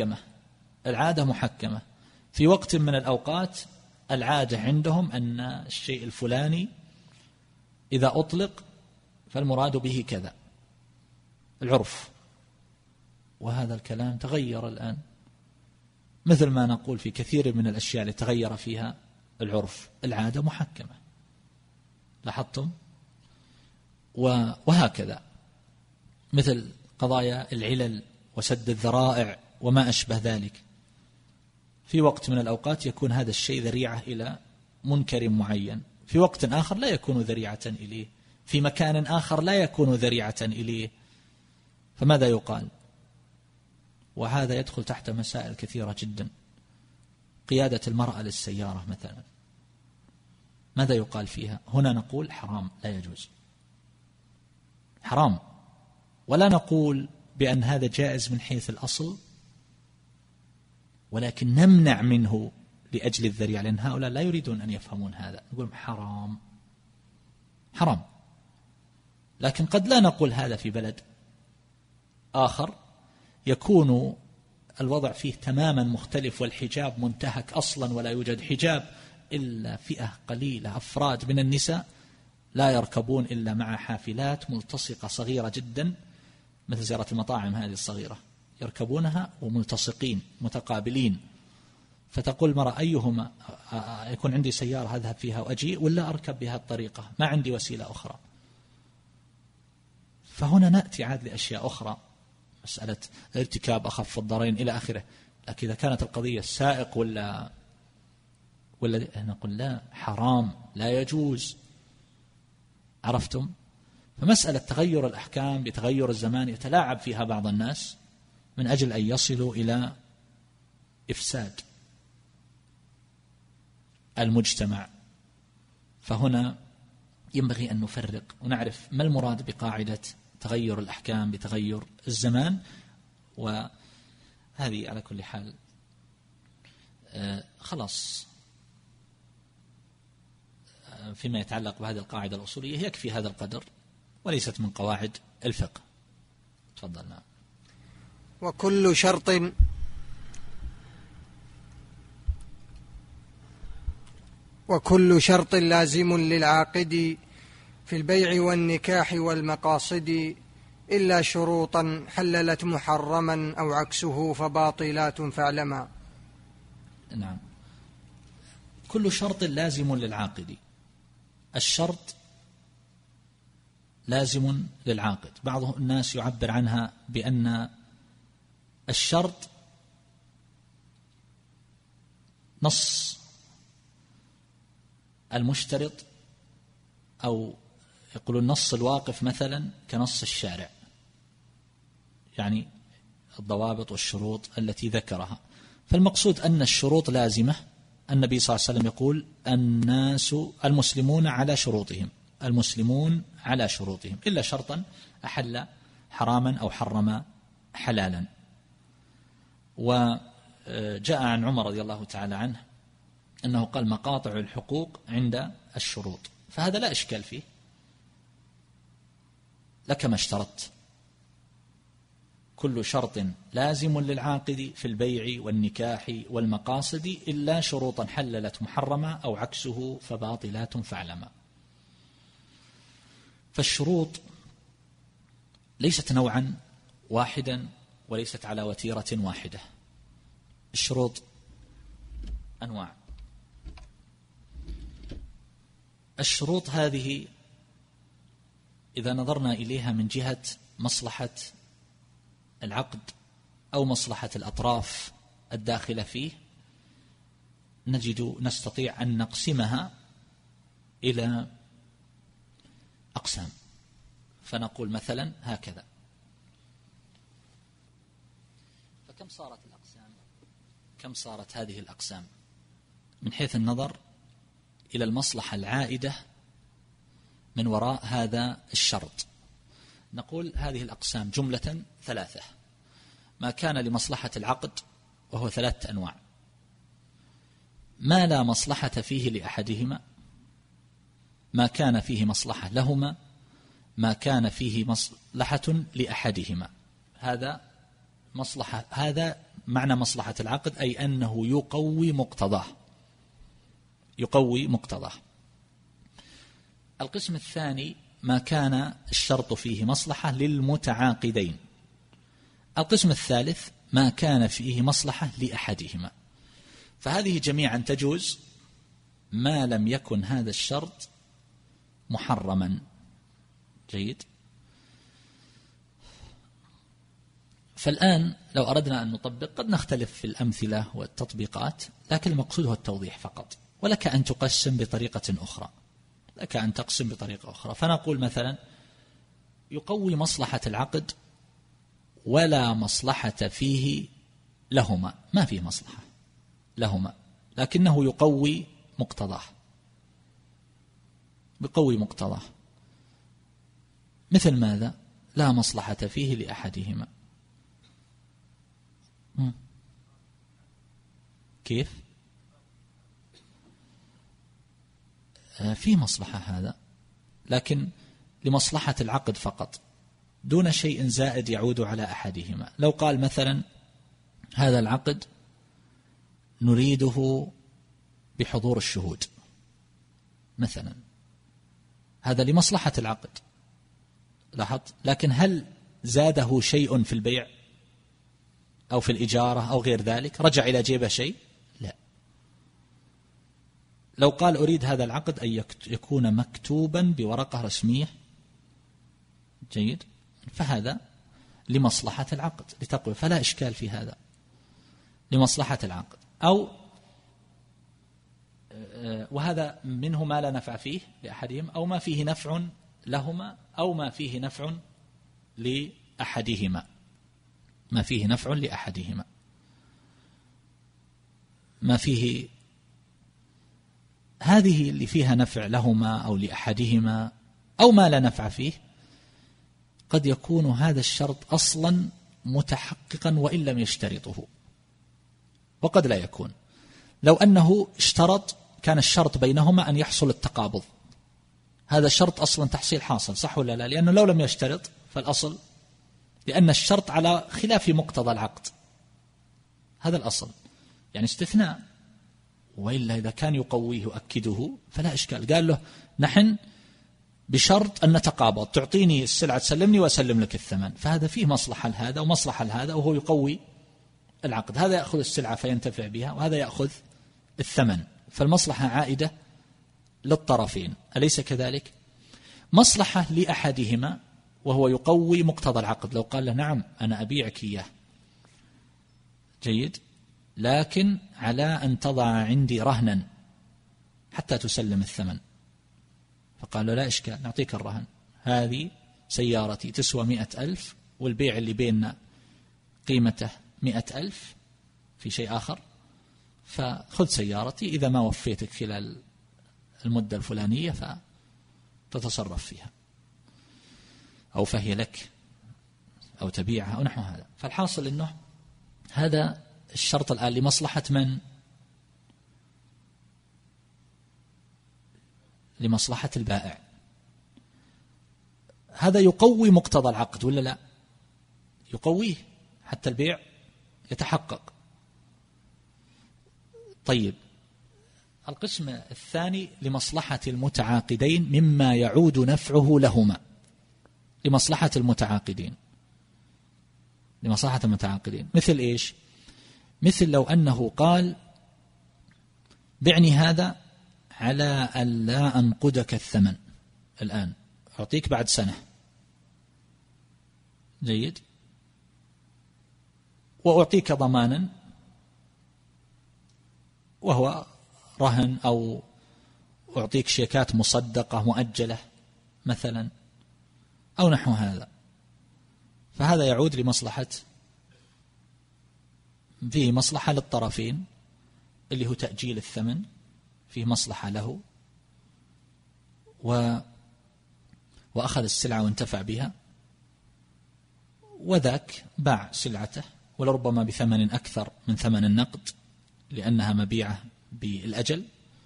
محكمة في وقت من الأوقات. العادة عندهم أن الشيء الفلاني إذا أطلق فالمراد به كذا، العرف. وهذا الكلام تغير الآن، مثل ما نقول في كثير من الأشياء اللي تغير فيها العرف. العادة محكمة، لاحظتم؟ وهكذا مثل قضايا العلل وسد الذرائع وما أشبه ذلك. في وقت من الأوقات يكون هذا الشيء ذريعة إلى منكر معين، في وقت آخر لا يكون ذريعة إليه، في مكان آخر لا يكون ذريعة إليه. فماذا يقال؟ وهذا يدخل تحت مسائل كثيرة جدا. قيادة المرأة للسيارة مثلا، ماذا يقال فيها؟ هنا نقول حرام، لا يجوز، حرام. ولا نقول بأن هذا جائز من حيث الأصل، ولكن نمنع منه لأجل الذريعة، لأن هؤلاء لا يريدون أن يفهمون هذا. نقول حرام حرام. لكن قد لا نقول هذا في بلد آخر يكون الوضع فيه تماما مختلف، والحجاب منتهك أصلا، ولا يوجد حجاب إلا فئة قليلة أفراد من النساء لا يركبون إلا مع حافلات ملتصقة صغيرة جدا، مثل زيارة المطاعم هذه الصغيرة، يركبونها وملتصقين متقابلين. فتقول المرأة أيهما يكون عندي سيارة أذهب فيها وأجيء، ولا أركب بها الطريقة، ما عندي وسيلة أخرى. فهنا نأتي عاد لأشياء أخرى، مسألة ارتكاب أخف الضررين إلى آخره. لكن إذا كانت القضية السائق ولا نقول لا، حرام، لا يجوز. عرفتم؟ فمسألة تغير الأحكام بتغير الزمان يتلاعب فيها بعض الناس من أجل أن يصلوا إلى إفساد المجتمع. فهنا ينبغي أن نفرق ونعرف ما المراد بقاعدة تغير الأحكام بتغير الزمان. وهذه على كل حال خلاص فيما يتعلق بهذه القاعدة الأصولية يكفي هذا القدر، وليست من قواعد الفقه. تفضلنا. وكل شرط لازم للعاقد في البيع والنكاح والمقاصد إلا شروطا حللت محرما أو عكسه فباطلات فاعلما. نعم. كل شرط لازم للعاقد. الشرط لازم للعاقد. بعض الناس يعبر عنها بأن الشرط نص المشترط، أو يقول النص الواقف مثلا كنص الشارع، يعني الضوابط والشروط التي ذكرها. فالمقصود أن الشروط لازمة. النبي صلى الله عليه وسلم يقول المسلمون على شروطهم، المسلمون على شروطهم إلا شرطا أحل حراما أو حرم حلالا. وجاء عن عمر رضي الله تعالى عنه أنه قال مقاطع الحقوق عند الشروط. فهذا لا إشكال فيه، لك ما اشترطت. كل شرط لازم للعاقد في البيع والنكاح والمقاصد إلا شروطا حللت محرمة أو عكسه فباطلات فاعلما. فالشروط ليست نوعا واحدا وليست على وتيرة واحدة، الشروط أنواع. الشروط هذه إذا نظرنا إليها من جهة مصلحة العقد أو مصلحة الأطراف الداخلة فيه نستطيع أن نقسمها إلى أقسام. فنقول مثلا هكذا. فكم صارت الأقسام؟ كم صارت هذه الأقسام من حيث النظر إلى المصلحة العائدة من وراء هذا الشرط؟ نقول هذه الأقسام جملة 3. ما كان لمصلحة العقد وهو 3 أنواع: ما لا مصلحة فيه لأحدهما، ما كان فيه مصلحة لهما، ما كان فيه مصلحة لأحدهما. هذا معنى مصلحة العقد، أي أنه يقوي مقتضاه. القسم الثاني ما كان الشرط فيه مصلحة للمتعاقدين. القسم الثالث ما كان فيه مصلحة لأحدهما. فهذه جميعا تجوز ما لم يكن هذا الشرط محرما. جيد. فالآن لو أردنا أن نطبق قد نختلف في الأمثلة والتطبيقات، لكن المقصود هو التوضيح فقط. ولك أن تقسم بطريقة أخرى، فنقول مثلا يقوي مصلحة العقد ولا مصلحة فيه لهما، ما فيه مصلحة لهما لكنه يقوي مقتضاه. مثل ماذا؟ لا مصلحة فيه لأحدهما. كيف؟ في مصلحة هذا، لكن لمصلحة العقد فقط دون شيء زائد يعود على أحدهما. لو قال مثلا هذا العقد نريده بحضور الشهود مثلا، هذا لمصلحة العقد، لاحظت، لكن هل زاده شيء في البيع أو في الإجارة أو غير ذلك؟ رجع إلى جيبه شيء؟ لا. لو قال أريد هذا العقد أن يكون مكتوبا بورقة رسمية، جيد، فهذا لمصلحة العقد لتقوى، فلا إشكال في هذا، لمصلحة العقد. أو وهذا منه ما لا نفع فيه لأحدهم، أو ما فيه نفع لهما، أو ما فيه نفع لأحدهما، ما فيه هذه اللي فيها نفع لهما أو لأحدهما أو ما لا نفع فيه. قد يكون هذا الشرط أصلا متحققا وإن لم يشترطه، وقد لا يكون. لو أنه اشترط كان الشرط بينهما أن يحصل التقابض، هذا الشرط أصلا تحصيل حاصل، صح ولا لا؟ لأنه لو لم يشترط فالأصل، لأن الشرط على خلاف مقتضى العقد، هذا الأصل، يعني استثناء. وإلا إذا كان يقويه يؤكده فلا إشكال. قال له نحن بشرط أن نتقابض، تعطيني السلعة تسلمني وأسلم لك الثمن، فهذا فيه مصلحة لهذا ومصلحة لهذا، وهو يقوي العقد. هذا يأخذ السلعة فينتفع بها، وهذا يأخذ الثمن، فالمصلحة عائدة للطرفين، أليس كذلك؟ مصلحة لأحدهما وهو يقوي مقتضى العقد. لو قال له نعم أنا أبيعك إياه، جيد، لكن على أن تضع عندي رهنا حتى تسلم الثمن، فقال له لا إشكال، نعطيك الرهن، هذه سيارتي تسوى 100,000 والبيع اللي بيننا قيمته 100,000 في شيء آخر، فخذ سيارتي، إذا ما وفيتك خلال المدة الفلانية فتتصرف فيها، أو فهي لك، أو تبيعها، أو نحو هذا. فالحاصل أنه هذا الشرط الآن لمصلحة من؟ لمصلحة البائع. هذا يقوي مقتضى العقد ولا لا؟ يقويه حتى البيع يتحقق. طيب، القسم الثاني لمصلحة المتعاقدين مما يعود نفعه لهما، لمصلحة المتعاقدين، مثل إيش؟ مثل لو أنه قال بعني هذا على أن لا أنقدك الثمن الآن، أعطيك بعد سنة، جيد، وأعطيك ضمانا وهو رهن، أو أعطيك شيكات مصدقة مؤجلة مثلا أو نحو هذا، فهذا يعود لمصلحة، فيه مصلحة للطرفين اللي هو تأجيل الثمن، فيه مصلحة له وأخذ السلعة وانتفع بها، وذاك باع سلعته ولربما بثمن أكثر من ثمن النقد لأنها مبيعة بالأجل،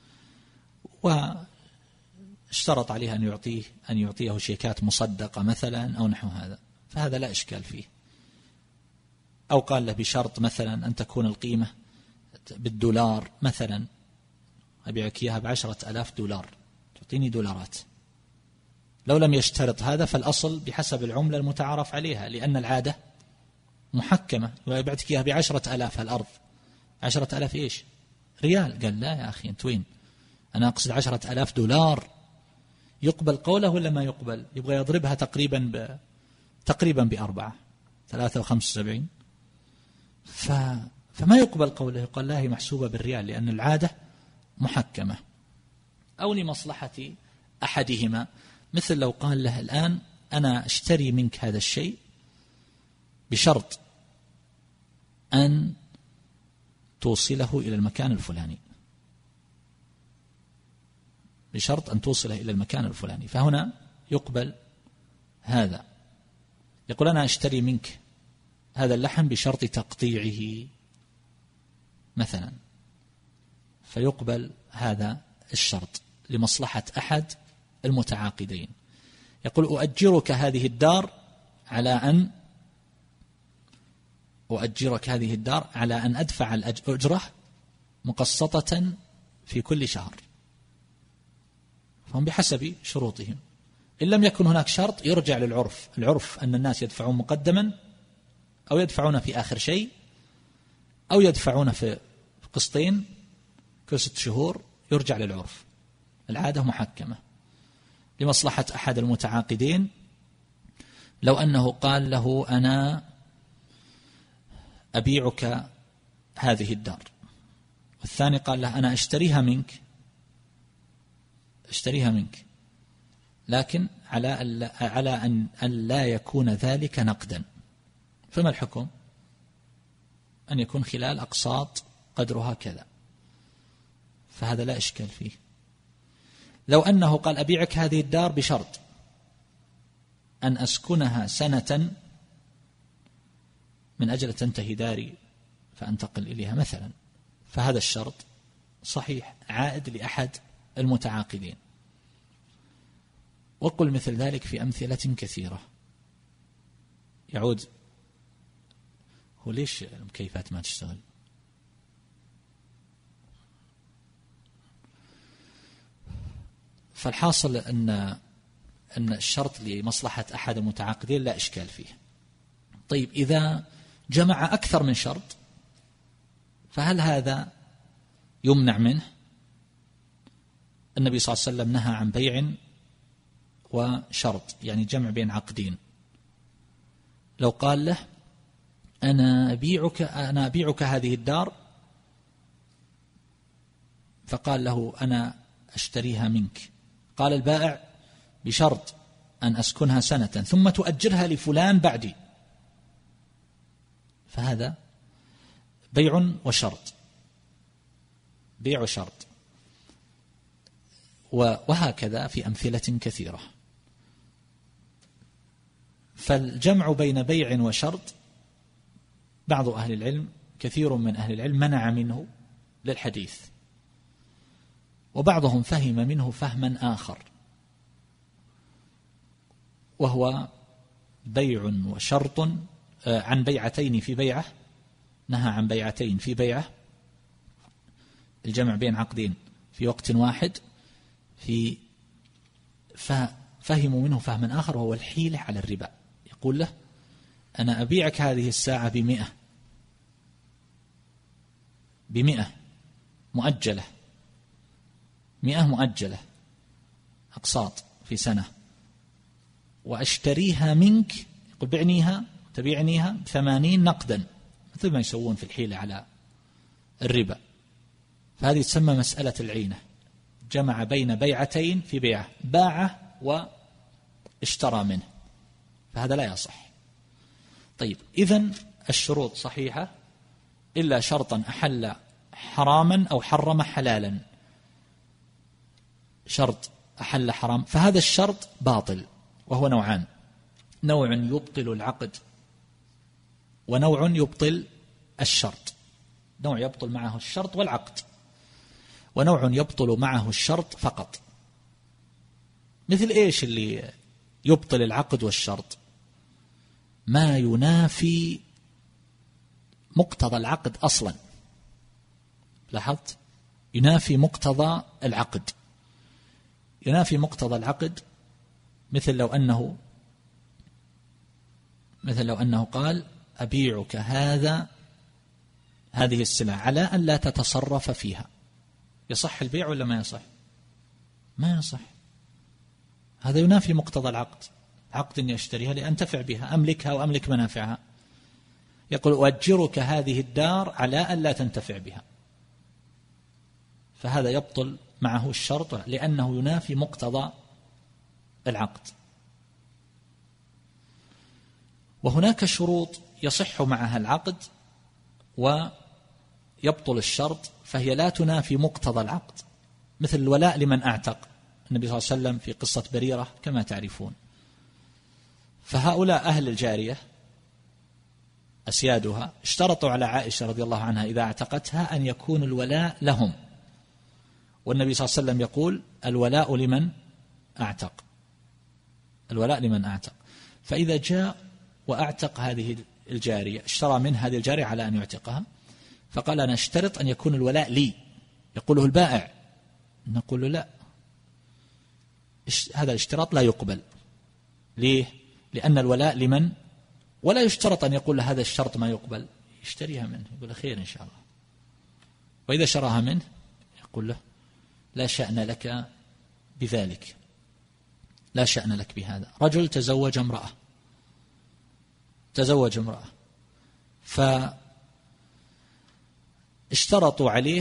واشترط عليها أن يعطيه شيكات مصدقة مثلا أو نحو هذا، فهذا لا إشكال فيه. أو قال له بشرط مثلا أن تكون القيمة بالدولار مثلا، أبيعك إياها $10,000 تعطيني دولارات. لو لم يشترط هذا فالأصل بحسب العملة المتعارف عليها، لأن العادة محكمة، ويبعتك إياها ب10,000 الأرض، 10,000 إيش؟ ريال. قال لا يا أخي أنت وين؟ أنا أقصد $10,000. يقبل قوله ولا ما يقبل؟ يبغى يضربها تقريبا ب4 73، فما يقبل قوله، يقال لا هي محسوبة بالريال لأن العادة محكمة. أو لمصلحة أحدهما، مثل لو قال له الآن أنا أشتري منك هذا الشيء بشرط أن توصله إلى المكان الفلاني، بشرط أن توصله إلى المكان الفلاني، فهنا يقبل هذا. يقول أنا أشتري منك هذا اللحم بشرط تقطيعه مثلا، فيقبل هذا الشرط لمصلحة أحد المتعاقدين. يقول أؤجرك هذه الدار على أن أدفع الأجرة مقسطة في كل شهر، فهم بحسب شروطهم. إن لم يكن هناك شرط يرجع للعرف، العرف أن الناس يدفعون مقدما أو يدفعون في آخر شيء أو يدفعون في قسطين كل 6 شهور، يرجع للعرف، العادة محكمة لمصلحة أحد المتعاقدين. لو أنه قال له أنا أبيعك هذه الدار، والثاني قال له أنا أشتريها منك لكن على أن لا يكون ذلك نقدا، فما الحكم؟ أن يكون خلال أقساط قدرها كذا، فهذا لا إشكال فيه. لو أنه قال أبيعك هذه الدار بشرط أن أسكنها سنة من أجل تنتهي داري فأنتقل إليها مثلا، فهذا الشرط صحيح عائد لأحد المتعاقدين. وقل مثل ذلك في أمثلة كثيرة يعود. هو ليش المكيفات ما تشتغل؟ فالحاصل أن الشرط لمصلحة أحد المتعاقدين لا إشكال فيه. طيب إذا جمع أكثر من شرط فهل هذا يمنع منه؟ النبي صلى الله عليه وسلم نهى عن بيع وشرط، يعني جمع بين عقدين. لو قال له أنا أبيعك هذه الدار، فقال له أنا أشتريها منك، قال البائع بشرط أن أسكنها سنة ثم تؤجرها لفلان بعدي، فهذا بيع وشرط، بيع وشرط. وهكذا في أمثلة كثيرة. فالجمع بين بيع وشرط بعض أهل العلم، كثير من أهل العلم منع منه للحديث، وبعضهم فهم منه فهما آخر، وهو بيع وشرط عن بيعتين في بيعة، نهى عن بيعتين في بيعة، الجمع بين عقدين في وقت واحد، ففهموا منه فهما آخر، وهو الحيلة على الربا. يقول له أنا أبيعك هذه الساعة ب100، ب100 مؤجلة، 100 مؤجلة أقساط في سنة، وأشتريها منك، يقول بعنيها تبيعنيها ب80 نقدا، مثل ما يسوون في الحيلة على الربا. فهذه تسمى مسألة العينة، جمع بين بيعتين في بيعة، باعه واشترى منه، فهذا لا يصح. طيب إذن الشروط صحيحة إلا شرطا أحل حراما أو حرم حلالا. شرط أحل حرام، فهذا الشرط باطل، وهو نوعان: نوع يبطل العقد، ونوع يبطل الشرط. نوع يبطل معه الشرط والعقد، ونوع يبطل معه الشرط فقط. مثل إيش اللي يبطل العقد والشرط؟ ما ينافي مقتضى العقد أصلا. لاحظت؟ ينافي مقتضى العقد. ينافي مقتضى العقد مثل لو أنه قال أبيعك هذه السلعة على أن لا تتصرف فيها. يصح البيع ولا ما يصح؟ ما يصح. هذا ينافي مقتضى العقد. عقد إني أشتريها لأنتفع بها، أملكها وأملك منافعها. يقول أؤجرك هذه الدار على أن لا تنتفع بها، فهذا يبطل معه الشرط لأنه ينافي مقتضى العقد. وهناك شروط يصح معها العقد ويبطل الشرط، فهي لا تنافي مقتضى العقد، مثل الولاء لمن أعتق. النبي صلى الله عليه وسلم في قصة بريرة كما تعرفون. فهؤلاء أهل الجارية أسيادها اشترطوا على عائشة رضي الله عنها إذا اعتقتها أن يكون الولاء لهم، والنبي صلى الله عليه وسلم يقول الولاء لمن أعتق، الولاء لمن أعتق. فإذا جاء وأعتق هذه الجارية، اشترى من هذه الجارية على أن يعتقها، فقال أنا اشترط أن يكون الولاء لي، يقوله البائع، نقول له لا، هذا الاشتراط لا يقبل. ليه؟ لأن الولاء لمن، ولا يشترط أن يقول هذا الشرط ما يقبل، يشتريها منه يقول خير إن شاء الله. وإذا شراها منه يقول له لا شأن لك بذلك، لا شأن لك بهذا. رجل تزوج امرأة، فاشترطوا عليه،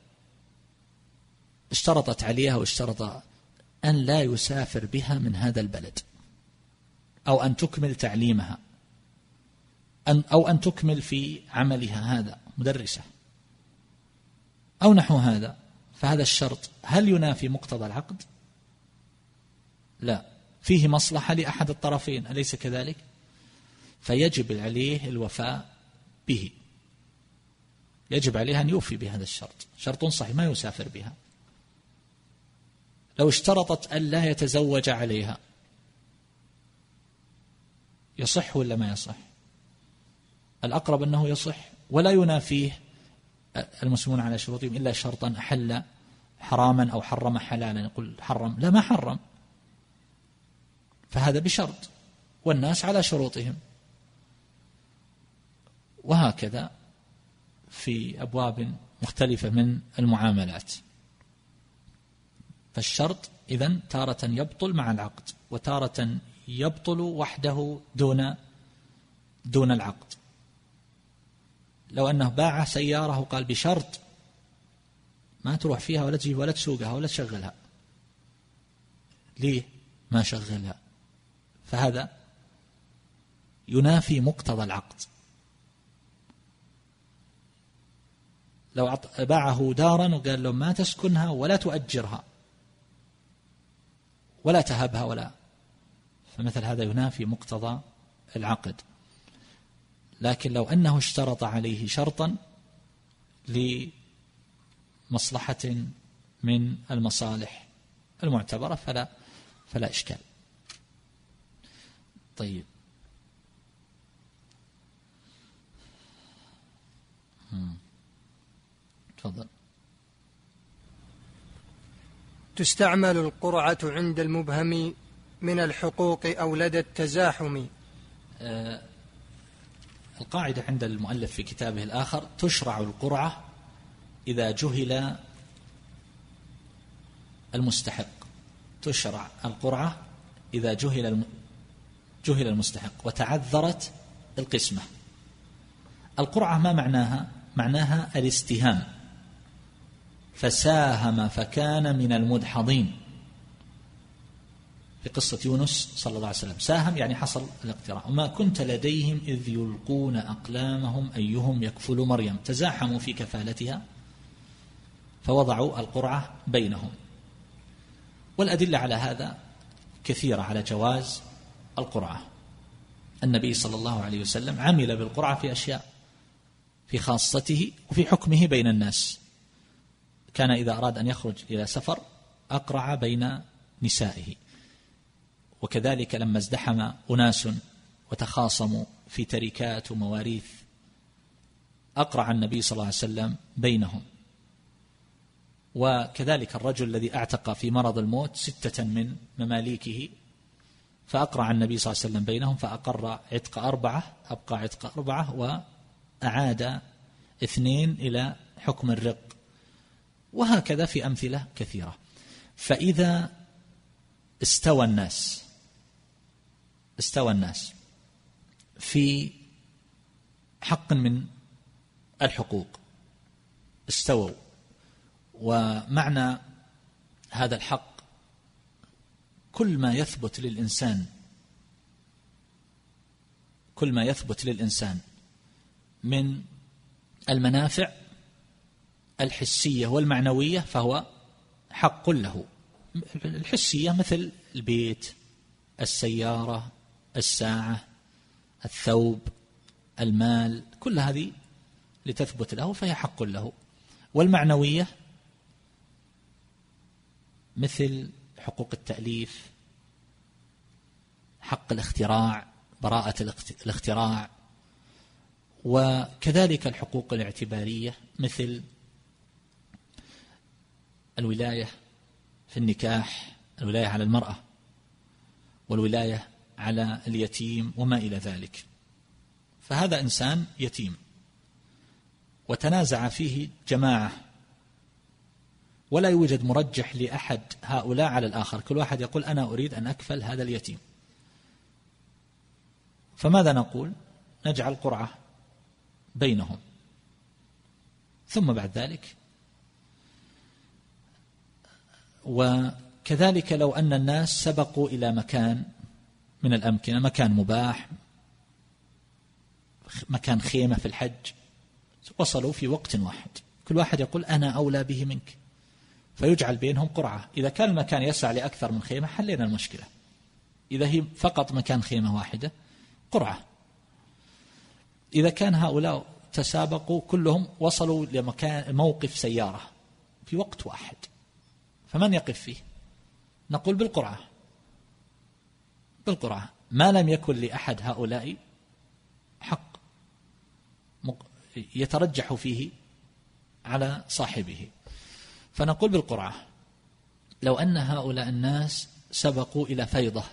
اشترطت عليها واشترط أن لا يسافر بها من هذا البلد، أو أن تكمل تعليمها، أو أن تكمل في عملها هذا مدرسة أو نحو هذا. فهذا الشرط هل ينافي مقتضى العقد؟ لا، فيه مصلحة لأحد الطرفين، أليس كذلك؟ فيجب عليه الوفاء به، يجب عليه أن يوفي بهذا الشرط، شرط صحيح ما يسافر بها. لو اشترطت أن لا يتزوج عليها يصح ولا ما يصح؟ الأقرب أنه يصح، ولا ينافيه المسلمون على شروطهم إلا شرطا أحل حراما أو حرم حلالا. يقول حرم، لا ما حرم، فهذا بشرط، والناس على شروطهم. وهكذا في أبواب مختلفة من المعاملات. فالشرط إذن تارة يبطل مع العقد، وتارة يبطل وحده دون العقد. لو أنه باع سيارة وقال بشرط ما تروح فيها ولا تجيب ولا تسوقها ولا تشغلها، ليه ما شغلها؟ فهذا ينافي مقتضى العقد. لو باعه دارا وقال له ما تسكنها ولا تؤجرها ولا تهبها ولا، فمثل هذا ينافي مقتضى العقد. لكن لو أنه اشترط عليه شرطا لمصلحة من المصالح المعتبرة فلا إشكال. طيب، تفضل. تستعمل القرعة عند المبهم من الحقوق أو لدى التزاحم. القاعدة عند المؤلف في كتابه الآخر: تشرع القرعة إذا جهل المستحق، تشرع القرعة إذا جهل المستحق وتعذرت القسمة. القرعة ما معناها؟ معناها الاستهام، فساهم فكان من المدحضين في قصة يونس صلى الله عليه وسلم. ساهم يعني حصل الاقتراع. وما كنت لديهم إذ يلقون أقلامهم أيهم يكفل مريم، تزاحموا في كفالتها فوضعوا القرعة بينهم. والأدلة على هذا كثيرة على جواز القرعة. النبي صلى الله عليه وسلم عمل بالقرعة في أشياء، في خاصته وفي حكمه بين الناس. كان إذا أراد أن يخرج إلى سفر أقرع بين نسائه، وكذلك لما ازدحم أناس وتخاصموا في تركات ومواريث أقرع النبي صلى الله عليه وسلم بينهم. وكذلك الرجل الذي اعتق في مرض الموت 6 من مماليكه فأقرع النبي صلى الله عليه وسلم بينهم فأقر عتق 4، أبقى عتق 4 وأعاد 2 إلى حكم الرق، وهكذا في أمثلة كثيرة. فإذا استوى الناس في حق من الحقوق، استووا، ومعنى هذا الحق كل ما يثبت للإنسان من المنافع الحسية والمعنوية فهو حق له. الحسية مثل البيت، السيارة، الساعة، الثوب، المال، كل هذه لتثبت له فهي حق له. والمعنوية مثل حقوق التأليف، حق الاختراع، براءة الاختراع، وكذلك الحقوق الاعتبارية مثل الولاية في النكاح، الولاية على المرأة، والولاية على اليتيم وما إلى ذلك. فهذا إنسان يتيم وتنازع فيه جماعة، ولا يوجد مرجح لأحد هؤلاء على الآخر، كل واحد يقول أنا أريد أن أكفل هذا اليتيم. فماذا نقول؟ نجعل قرعة بينهم، ثم بعد ذلك وكذلك لو أن الناس سبقوا إلى مكان من الأمكنة، مكان مباح، مكان خيمة في الحج، وصلوا في وقت واحد، كل واحد يقول أنا أولى به منك، فيجعل بينهم قرعة. إذا كان المكان يسع لأكثر من خيمة حلينا المشكلة، إذا هي فقط مكان خيمة واحدة قرعة. إذا كان هؤلاء تسابقوا كلهم وصلوا لمكان موقف سيارة في وقت واحد، فمن يقف فيه؟ نقول بالقرعة ما لم يكن لأحد هؤلاء حق يترجح فيه على صاحبه، فنقول بالقرعة. لو أن هؤلاء الناس سبقوا إلى فيضة،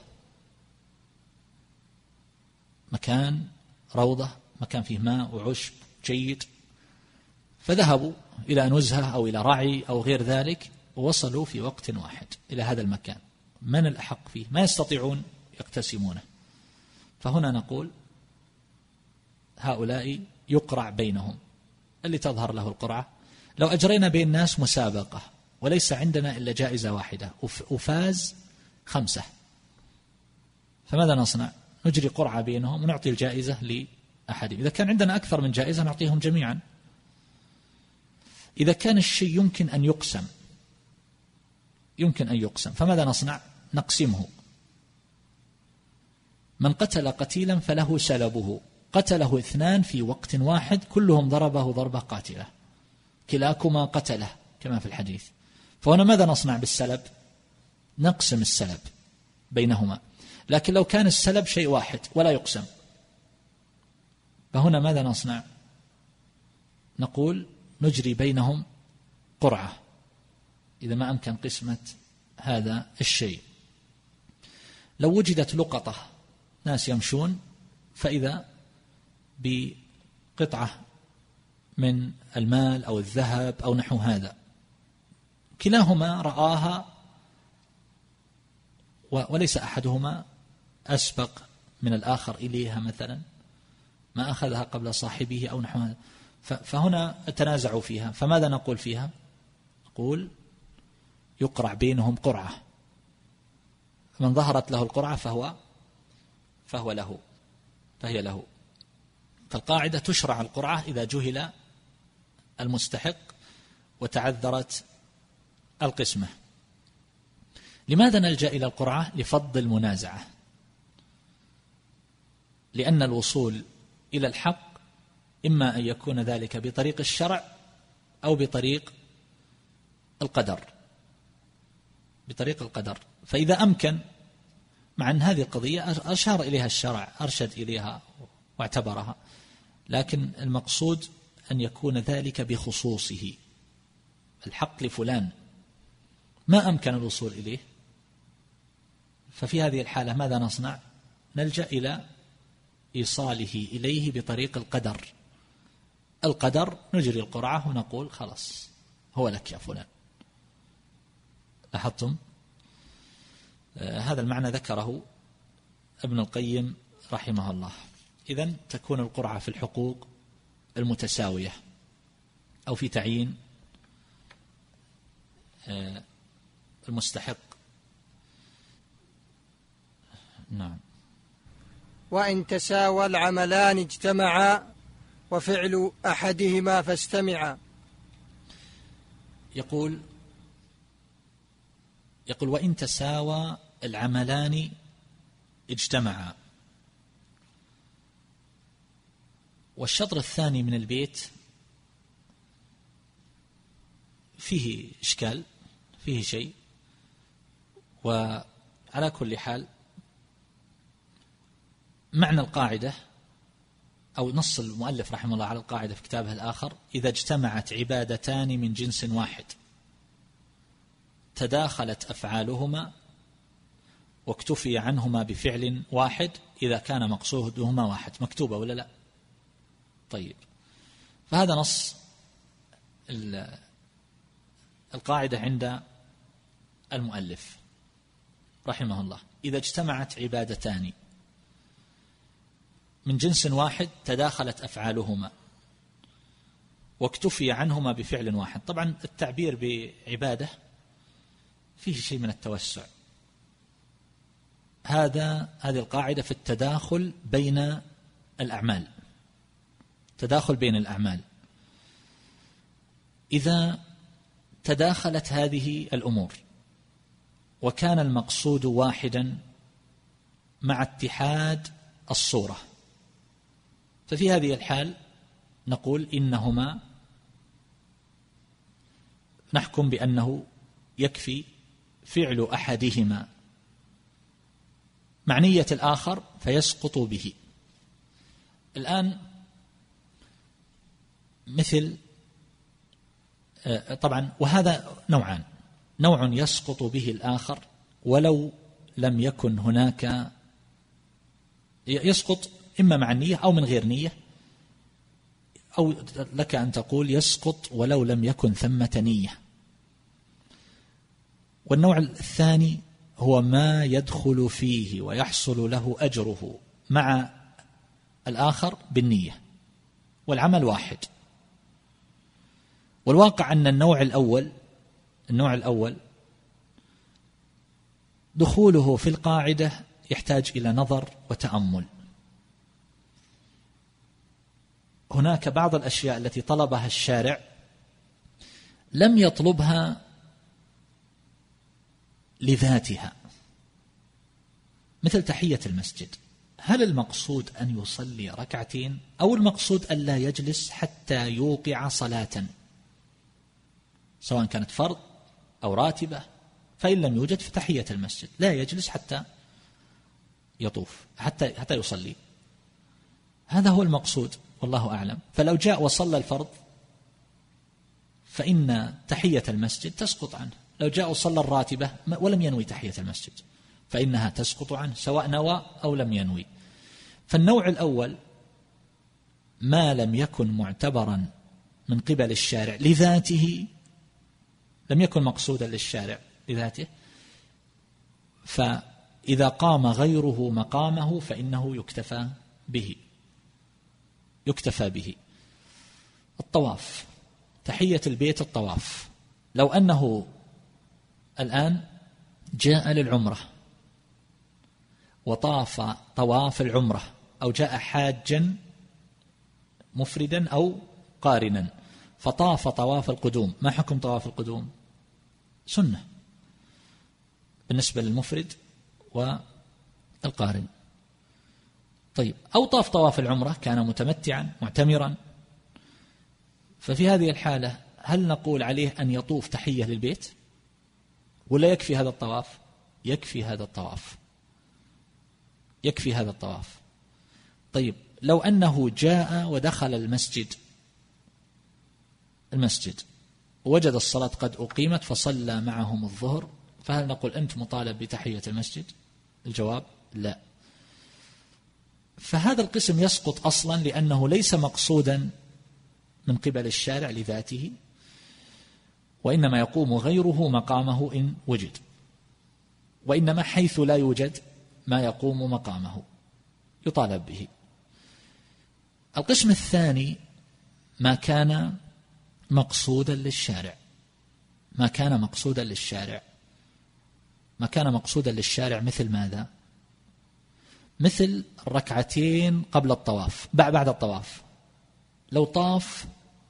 مكان روضة، مكان فيه ماء وعشب جيد، فذهبوا إلى نزهة أو إلى رعي أو غير ذلك، ووصلوا في وقت واحد إلى هذا المكان، من الأحق فيه؟ ما يستطيعون يقتسمونه، فهنا نقول هؤلاء يقرع بينهم اللي تظهر له القرعة. لو أجرينا بين الناس مسابقة وليس عندنا إلا جائزة واحدة وفاز 5، فماذا نصنع؟ نجري قرعة بينهم ونعطي الجائزة لأحد. إذا كان عندنا أكثر من جائزة نعطيهم جميعا. إذا كان الشيء يمكن أن يقسم فماذا نصنع؟ نقسمه. من قتل قتيلا فله سلبه، قتله 2 في وقت واحد، كلهم ضربه ضربة قاتلة، كلاكما قتله كما في الحديث. فهنا ماذا نصنع بالسلب؟ نقسم السلب بينهما. لكن لو كان السلب شيء واحد ولا يقسم، فهنا ماذا نصنع؟ نقول نجري بينهم قرعة إذا ما أمكن قسمة هذا الشيء. لو وجدت لقطة، ناس يمشون فإذا بقطعة من المال أو الذهب أو نحو هذا، كلاهما رآها وليس أحدهما أسبق من الآخر إليها مثلا، ما أخذها قبل صاحبه أو نحو هذا، فهنا تنازعوا فيها، فماذا نقول فيها؟ نقول يقرع بينهم قرعة، من ظهرت له القرعة فهو له، فهي له. فالقاعدة تشرع القرعة إذا جهل المستحق وتعذرت القسمة. لماذا نلجأ إلى القرعة؟ لفض المنازعة، لأن الوصول إلى الحق إما أن يكون ذلك بطريق الشرع أو بطريق القدر، فإذا أمكن، مع أن هذه القضية أشار إليها الشرع، أرشد إليها واعتبرها، لكن المقصود أن يكون ذلك بخصوصه، الحق لفلان ما أمكن الوصول إليه، ففي هذه الحالة ماذا نصنع؟ نلجأ إلى إيصاله إليه بطريق القدر، نجري القرعة ونقول خلاص هو لك يا فلان. لاحظتم؟ هذا المعنى ذكره ابن القيم رحمه الله. إذن تكون القرعة في الحقوق المتساوية أو في تعيين المستحق. نعم. وإن تساوى العملان اجتمعا وفعل أحدهما فاستمعا. يقول وإن تساوى العملان اجتمعا. والشطر الثاني من البيت فيه إشكال، فيه شيء، وعلى كل حال معنى القاعدة أو نص المؤلف رحمه الله على القاعدة في كتابه الآخر: إذا اجتمعت عبادتان من جنس واحد تداخلت أفعالهما واكتفي عنهما بفعل واحد إذا كان مقصودهما واحد. مكتوبة ولا لا؟ طيب، فهذا نص القاعدة عند المؤلف رحمه الله: إذا اجتمعت عبادتان من جنس واحد تداخلت أفعالهما واكتفي عنهما بفعل واحد. طبعا التعبير بعبادة فيه شيء من التوسع. هذه القاعدة في التداخل بين الأعمال، تداخل بين الأعمال. إذا تداخلت هذه الأمور وكان المقصود واحدا مع اتحاد الصورة، ففي هذه الحال نقول إنهما، نحكم بأنه يكفي فعل أحدهما مع نية الآخر فيسقط به. الآن مثل، طبعا وهذا نوعان: نوع يسقط به الآخر ولو لم يكن هناك، يسقط إما مع النية أو من غير نية، أو لك أن تقول يسقط ولو لم يكن ثمة نية. والنوع الثاني هو ما يدخل فيه ويحصل له أجره مع الآخر بالنية والعمل واحد. والواقع أن النوع الأول دخوله في القاعدة يحتاج إلى نظر وتأمل. هناك بعض الأشياء التي طلبها الشارع لم يطلبها لذاتها، مثل تحية المسجد. هل المقصود أن يصلي ركعتين أو المقصود أن لا يجلس حتى يوقع صلاة، سواء كانت فرض أو راتبة؟ فإن لم يوجد في تحية المسجد لا يجلس حتى يطوف، حتى يصلي. هذا هو المقصود والله أعلم. فلو جاء وصلى الفرض فإن تحية المسجد تسقط عنه. لو جاء وصلى الراتبة ولم ينوي تحية المسجد فإنها تسقط عنه سواء نوى أو لم ينوي. فالنوع الأول ما لم يكن معتبرا من قبل الشارع لذاته، لم يكن مقصودا للشارع لذاته، فإذا قام غيره مقامه فإنه يكتفى به. الطواف، تحية البيت، الطواف، لو أنه الآن جاء للعمرة وطاف طواف العمرة، أو جاء حاجا مفردا أو قارنا فطاف طواف القدوم، ما حكم طواف القدوم؟ سنة بالنسبة للمفرد والقارن. طيب، أو طاف طواف العمرة، كان متمتعا معتمرا، ففي هذه الحالة هل نقول عليه أن يطوف تحية للبيت ولا يكفي هذا الطواف؟ يكفي هذا الطواف. طيب، لو أنه جاء ودخل المسجد ووجد الصلاة قد أقيمت فصلى معهم الظهر، فهل نقول أنت مطالب بتحية المسجد؟ الجواب لا. فهذا القسم يسقط أصلا لأنه ليس مقصودا من قبل الشارع لذاته، وإنما يقوم غيره مقامه إن وجد، وإنما حيث لا يوجد ما يقوم مقامه يطالب به. القسم الثاني ما كان مقصودا للشارع، مثل ماذا؟ مثل الركعتين قبل الطواف، بعد الطواف، لو طاف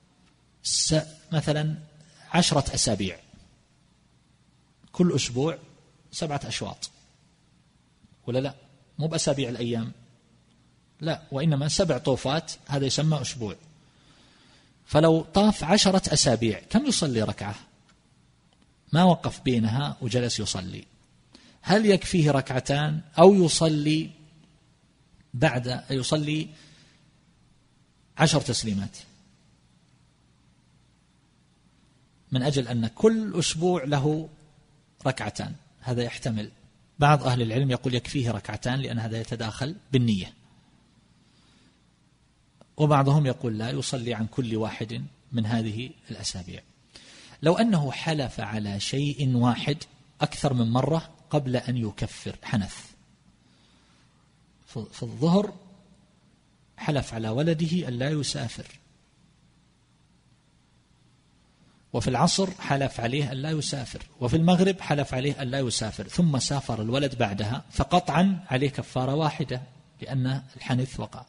مثلا 10 أسابيع، كل أسبوع 7 أشواط، ولا لا؟ مو بأسابيع الأيام، لا، وإنما 7 طوفات، هذا يسمى أسبوع. فلو طاف 10 أسابيع كم يصلي ركعة؟ ما وقف بينها وجلس يصلي، هل يكفيه ركعتان أو يصلي 10 تسليمات؟ من أجل أن كل أسبوع له ركعتان، هذا يحتمل. بعض أهل العلم يقول يكفيه ركعتان لأن هذا يتداخل بالنية، وبعضهم يقول لا، يصلي عن كل واحد من هذه الأسابيع. لو أنه حلف على شيء واحد أكثر من مرة قبل أن يكفر، حنث في الظهر حلف على ولده أن لا يسافر، وفي العصر حلف عليه أن لا يسافر، وفي المغرب حلف عليه أن لا يسافر، ثم سافر الولد بعدها، فقطعا عليه كفارة واحدة لأن الحنث وقع.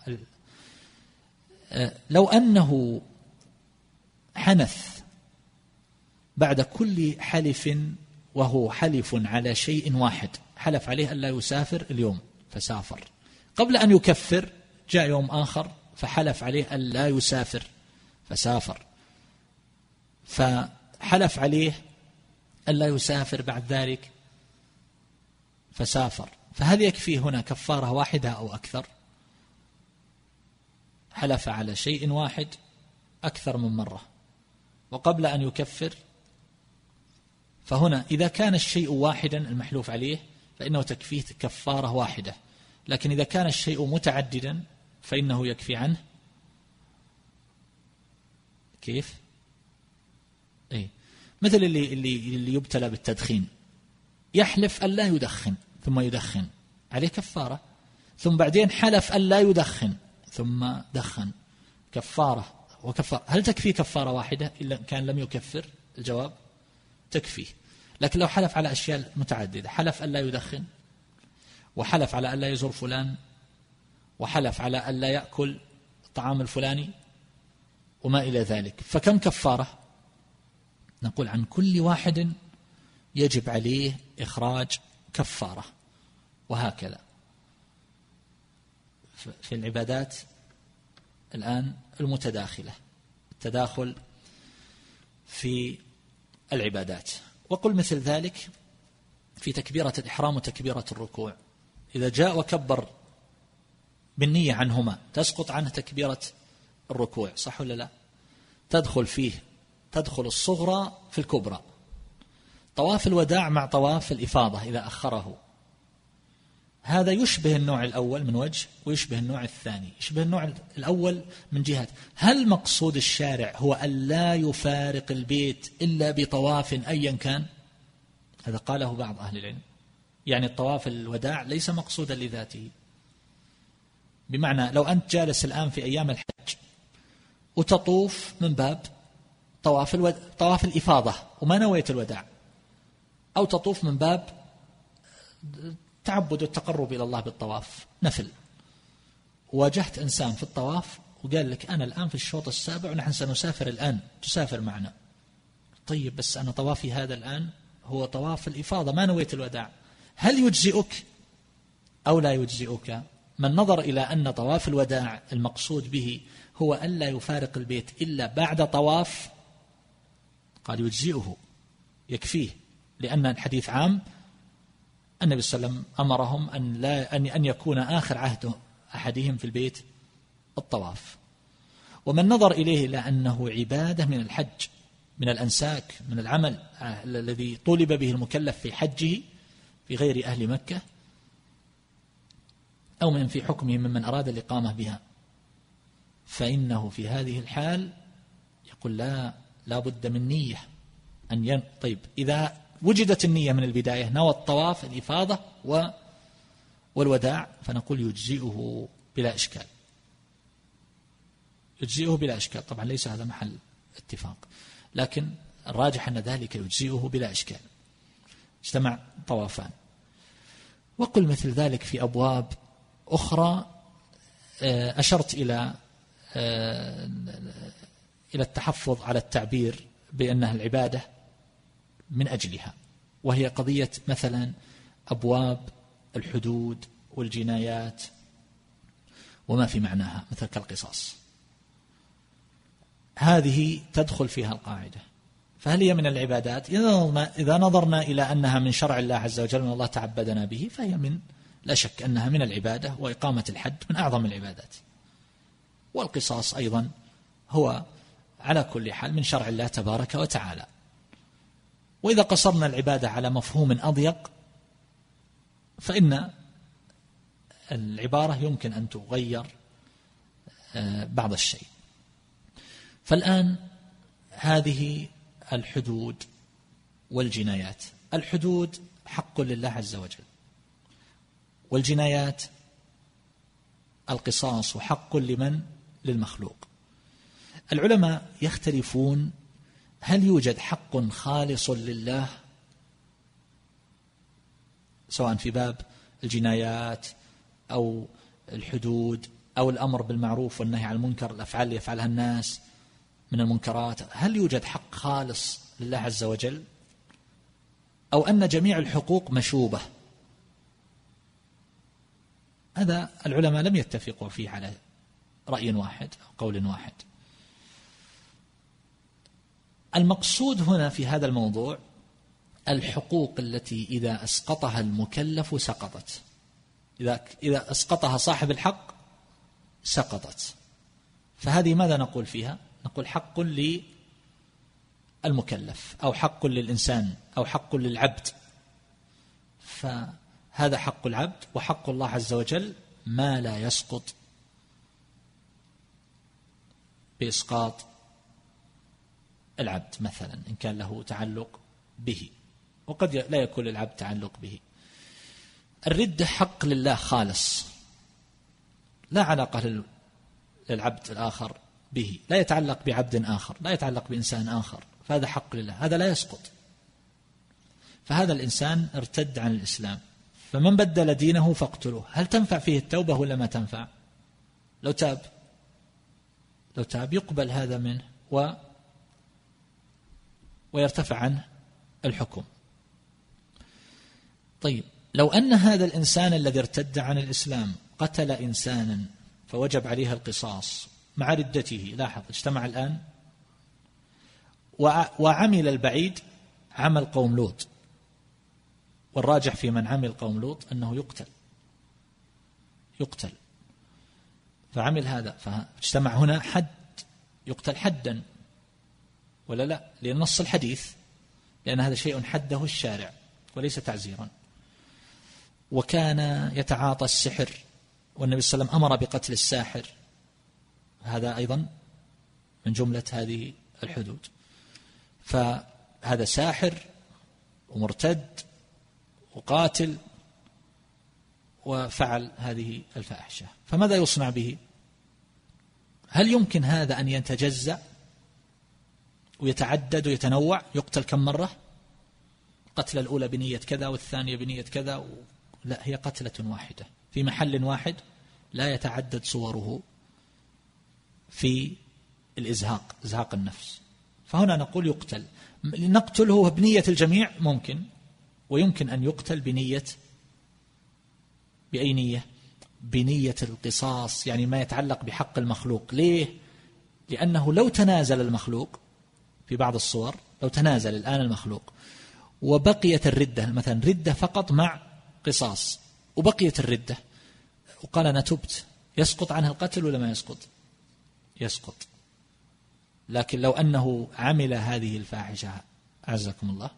لو أنه حنث بعد كل حلف وهو حلف على شيء واحد، حلف عليه أن لا يسافر اليوم فسافر، قبل أن يكفر جاء يوم آخر فحلف عليه أن لا يسافر فسافر، فحلف عليه أن لا يسافر بعد ذلك فسافر، فهل يكفي هنا كفارة واحدة أو أكثر؟ حلف على شيء واحد أكثر من مرة وقبل أن يكفر، فهنا إذا كان الشيء واحدا المحلوف عليه فإنه تكفيه كفارة واحدة، لكن إذا كان الشيء متعددا فإنه يكفي عنه. كيف؟ مثل اللي يبتلى بالتدخين، يحلف أن لا يدخن ثم يدخن، عليه كفارة، ثم بعدين حلف أن لا يدخن ثم دخن، كفارة وكفارة. هل تكفي كفارة واحدة إلا كان لم يكفر؟ الجواب تكفي. لكن لو حلف على أشياء متعددة، حلف أن لا يدخن، وحلف على أن لا يزور فلان، وحلف على أن لا يأكل الطعام الفلاني وما إلى ذلك، فكم كفارة؟ نقول عن كل واحد يجب عليه إخراج كفارة، وهكذا في العبادات الآن المتداخلة، التداخل في العبادات. وقل مثل ذلك في تكبيرة الإحرام وتكبيرة الركوع، إذا جاء وكبر بالنية عنهما تسقط عنه تكبيرة الركوع، صح ولا لا؟ تدخل الصغرى في الكبرى. طواف الوداع مع طواف الإفاضة إذا أخره هذا يشبه النوع الأول من وجه، ويشبه النوع الثاني. يشبه النوع الأول من جهة هل مقصود الشارع هو أن لا يفارق البيت إلا بطواف أيا كان؟ هذا قاله بعض أهل العلم، يعني الطواف الوداع ليس مقصودا لذاته. بمعنى لو أنت جالس الآن في أيام الحج وتطوف من باب طواف الإفاضة وما نويت الوداع، أو تطوف من باب تعبد والتقرب إلى الله بالطواف نفل، واجهت إنسان في الطواف وقال لك أنا الآن في الشوط السابع ونحن سنسافر الآن، تسافر معنا. طيب بس أنا طوافي هذا الآن هو طواف الإفاضة ما نويت الوداع، هل يجزئك أو لا يجزئك؟ من نظر إلى أن طواف الوداع المقصود به هو أن لا يفارق البيت إلا بعد طواف قال يجزئه يكفيه، لأن الحديث عام، النبي صلى الله عليه وسلم أمرهم أن يكون آخر عهد أحدهم في البيت الطواف. ومن نظر إليه إلى أنه عبادة من الحج، من الأنساك، من العمل الذي طلب به المكلف في حجه في غير أهل مكة، أو من في حكمه ممن أراد الإقامة بها، فإنه في هذه الحال يقول لا بد من نية طيب إذا وجدت النية من البداية، نوى الطواف الإفاضة والوداع، فنقول يجزئه بلا إشكال، يجزئه بلا إشكال. طبعا ليس هذا محل اتفاق، لكن الراجح أن ذلك يجزئه بلا إشكال، اجتمع طوافان. وقل مثل ذلك في أبواب أخرى أشرت إلى التحفظ على التعبير بأنها العبادة من أجلها، وهي قضية مثلا أبواب الحدود والجنايات وما في معناها، مثل كالقصاص، هذه تدخل فيها القاعدة. فهل هي من العبادات؟ إذا نظرنا إلى أنها من شرع الله عز وجل وأن الله تعبدنا به، فهي لا شك أنها من العبادة، وإقامة الحد من أعظم العبادات. والقصاص أيضا هو على كل حال من شرع الله تبارك وتعالى. وإذا قصرنا العبادة على مفهوم أضيق، فإن العبارة يمكن أن تغير بعض الشيء. فالآن هذه الحدود والجنايات، الحدود حق لله عز وجل، والجنايات القصاص حق للمخلوق. العلماء يختلفون هل يوجد حق خالص لله، سواء في باب الجنايات أو الحدود أو الأمر بالمعروف والنهي عن المنكر، الأفعال اللي يفعلها الناس من المنكرات، هل يوجد حق خالص لله عز وجل، أو أن جميع الحقوق مشوبة؟ هذا العلماء لم يتفقوا فيه على رأي واحد أو قول واحد. المقصود هنا في هذا الموضوع الحقوق التي إذا أسقطها المكلف سقطت، إذا أسقطها صاحب الحق سقطت. فهذه ماذا نقول فيها؟ نقول حق للمكلف أو حق للإنسان أو حق للعبد، فهذا حق العبد. وحق الله عز وجل ما لا يسقط بإسقاط العبد، مثلا إن كان له تعلق به، وقد لا يكون للعبد تعلق به. الردة حق لله خالص، لا علاقة للعبد الآخر به، لا يتعلق بعبد آخر، لا يتعلق بإنسان آخر، فهذا حق لله، هذا لا يسقط. فهذا الإنسان ارتد عن الإسلام، فمن بدل دينه فاقتلوه. هل تنفع فيه التوبة ولا ما تنفع؟ لو تاب يقبل هذا منه ويرتفع عنه الحكم. طيب لو أن هذا الإنسان الذي ارتد عن الإسلام قتل إنسانا فوجب عليه القصاص مع ردته، لاحظ اجتمع الآن، وعمل البعيد عمل قوم لوط، والراجح في من عمل قوم لوط أنه يقتل، فعمل هذا، فاجتمع هنا حد، يقتل حدا ولا لا؟ لأن نص الحديث، لأن هذا شيء حده الشارع وليس تعزيرا. وكان يتعاطى السحر والنبي صلى الله عليه وسلم أمر بقتل الساحر، هذا أيضا من جملة هذه الحدود. فهذا ساحر ومرتد وقاتل وفعل هذه الفاحشة، فماذا يصنع به؟ هل يمكن هذا أن يتجزأ ويتعدد ويتنوع، يقتل كم مرة؟ قتل الأولى بنية كذا والثانية بنية كذا لا، هي قتلة واحدة في محل واحد لا يتعدد صوره في الإزهاق، إزهاق النفس. فهنا نقول يقتل. نقتله بنية الجميع ممكن، ويمكن أن يقتل بأي نية؟ بنية القصاص، يعني ما يتعلق بحق المخلوق. ليه؟ لأنه لو تنازل المخلوق في بعض الصور، لو تنازل الآن المخلوق وبقيت الردة، مثلا ردة فقط مع قصاص، وبقيت الردة وقال أنا تبت، يسقط عنه القتل ولا ما يسقط؟ يسقط. لكن لو أنه عمل هذه الفاحشة أعزكم الله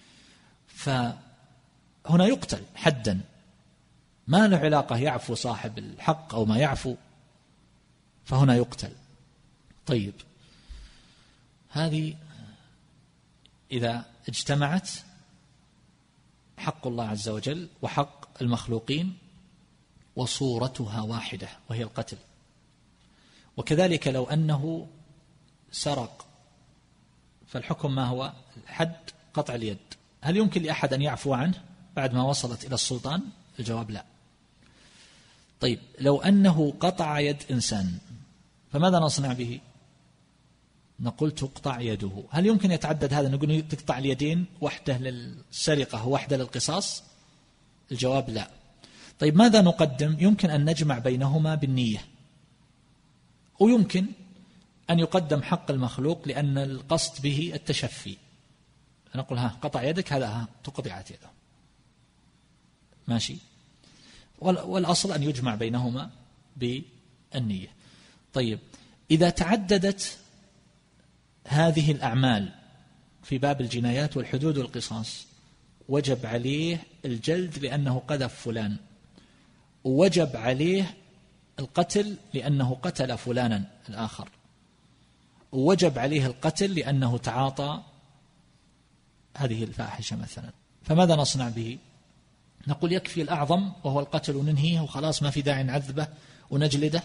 فهنا يقتل حدا، ما له علاقة يعفو صاحب الحق أو ما يعفو، فهنا يقتل. طيب، هذه إذا اجتمعت حق الله عز وجل وحق المخلوقين وصورتها واحدة وهي القتل. وكذلك لو أنه سرق فالحكم ما هو؟ الحد قطع اليد. هل يمكن لأحد أن يعفو عنه بعد ما وصلت إلى السلطان؟ الجواب لا. طيب، لو أنه قطع يد إنسان فماذا نصنع به؟ نقول تقطع يده. هل يمكن يتعدد هذا، نقول تقطع اليدين، واحدة للسرقة وواحدة للقصاص؟ الجواب لا. طيب، ماذا نقدم؟ يمكن أن نجمع بينهما بالنية، ويمكن أن يقدم حق المخلوق لأن القصد به التشفي. نقول قطع يدك، هذا تقطعت يده، ماشي. والأصل أن يجمع بينهما بالنية. طيب، إذا تعددت هذه الأعمال في باب الجنايات والحدود والقصاص وجب عليه الجلد لأنه قذف فلان، ووجب عليه القتل لأنه قتل فلانا الآخر، ووجب عليه القتل لأنه تعاطى هذه الفاحشة مثلا، فماذا نصنع به؟ نقول يكفي الأعظم وهو القتل وننهيه وخلاص، ما في داعي نعذبه ونجلده،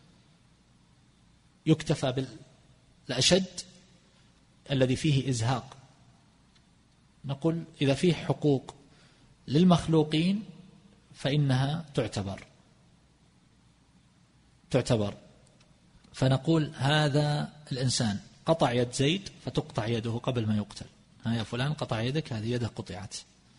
يكتفى بالأشد الذي فيه إزهاق. نقول إذا فيه حقوق للمخلوقين فإنها تعتبر. فنقول هذا الإنسان قطع يد زيد فتقطع يده قبل ما يقتل. يا فلان قطع يدك، هذه يده قطعت.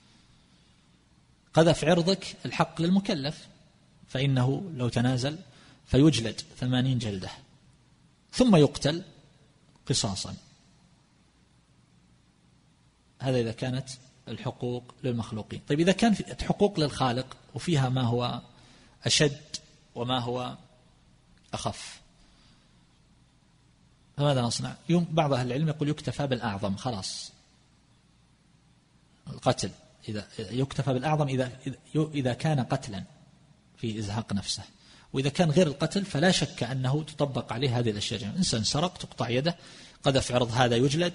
قذف عرضك، الحق للمكلف، فإنه لو تنازل فيجلد 80 جلدة ثم يقتل قصاصا. هذا إذا كانت الحقوق للمخلوقين. طيب، إذا كان في حقوق للخالق وفيها ما هو أشد وما هو أخف، فماذا نصنع؟ بعض أهل العلم يقول يكتفى بالأعظم، خلاص القتل، إذا يكتفى بالأعظم إذا كان قتلا في إزهاق نفسه، وإذا كان غير القتل فلا شك أنه تطبق عليه هذه الأشياء. إنسان سرق تقطع يده، قذف عرض هذا يجلد،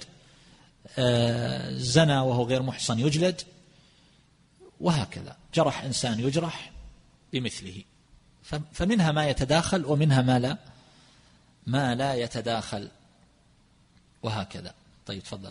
زنى وهو غير محصن يجلد، وهكذا جرح إنسان يجرح بمثله. فمنها ما يتداخل ومنها ما لا يتداخل، وهكذا. طيب، تفضل.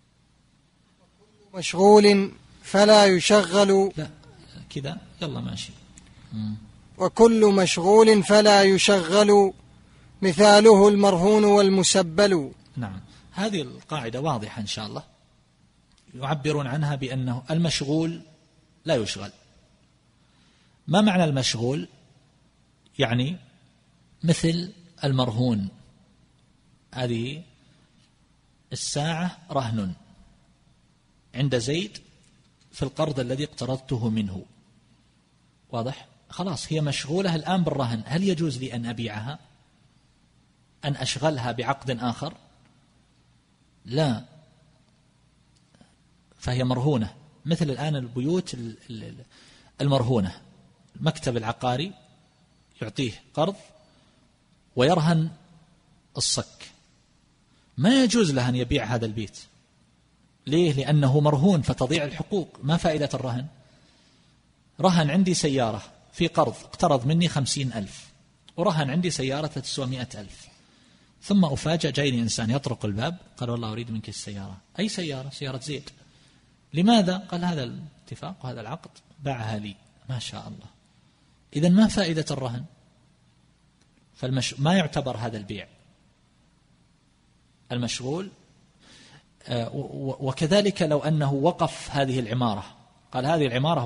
مشغول فلا يشغل، لا كذا، يلا ماشي. وكل مشغول فلا يشغل، مثاله المرهون والمسبل. نعم، هذه القاعدة واضحة إن شاء الله. يعبرون عنها بأنه المشغول لا يشغل. ما معنى المشغول؟ يعني مثل المرهون، هذه الساعة رهن عند زيد في القرض الذي اقترضته منه، واضح؟ خلاص هي مشغولة الآن بالرهن. هل يجوز لي أن أبيعها، أن أشغلها بعقد آخر؟ لا، فهي مرهونة. مثل الآن البيوت المرهونة، المكتب العقاري يعطيه قرض ويرهن الصك، ما يجوز له أن يبيع هذا البيت. ليه؟ لأنه مرهون فتضيع الحقوق. ما فائدة الرهن؟ رهن عندي سيارة في قرض، اقترض مني 50,000 ورهن عندي سيارة تسوى 100,000، ثم أفاجأ جايني إنسان يطرق الباب قال والله أريد منك السيارة. أي سيارة؟ سيارة زيد. لماذا؟ قال هذا الاتفاق وهذا العقد باعها لي. ما شاء الله. إذن ما فائدة الرهن؟ ما يعتبر هذا البيع. المشغول. وكذلك لو أنه وقف هذه العمارة، قال هذه العمارة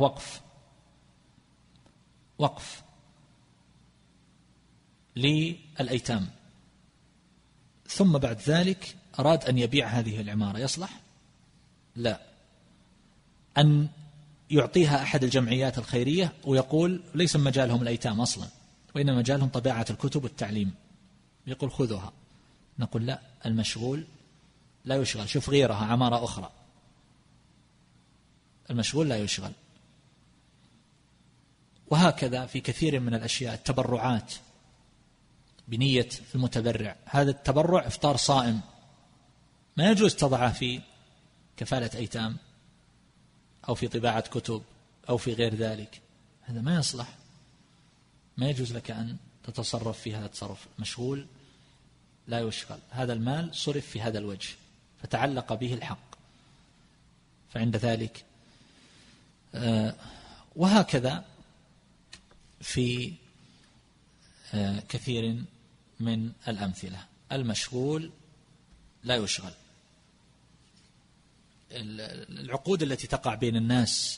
وقف للأيتام، ثم بعد ذلك أراد أن يبيع هذه العمارة، يصلح؟ لا. أن يعطيها أحد الجمعيات الخيرية ويقول ليس مجالهم الأيتام أصلا، وإنما مجالهم طباعة الكتب والتعليم، يقول خذوها. نقول لا، المشغول لا يشغل. شوف غيرها عمارة أخرى، المشغول لا يشغل. وهكذا في كثير من الأشياء. التبرعات بنية المتبرع، هذا التبرع إفطار صائم، ما يجوز تضعه في كفالة أيتام أو في طباعة كتب أو في غير ذلك، هذا ما يصلح، ما يجوز لك أن تتصرف في هذا التصرف. مشغول لا يشغل، هذا المال صرف في هذا الوجه فتعلق به الحق، فعند ذلك وهكذا في كثير من الأمثلة. المشغول لا يشغل. العقود التي تقع بين الناس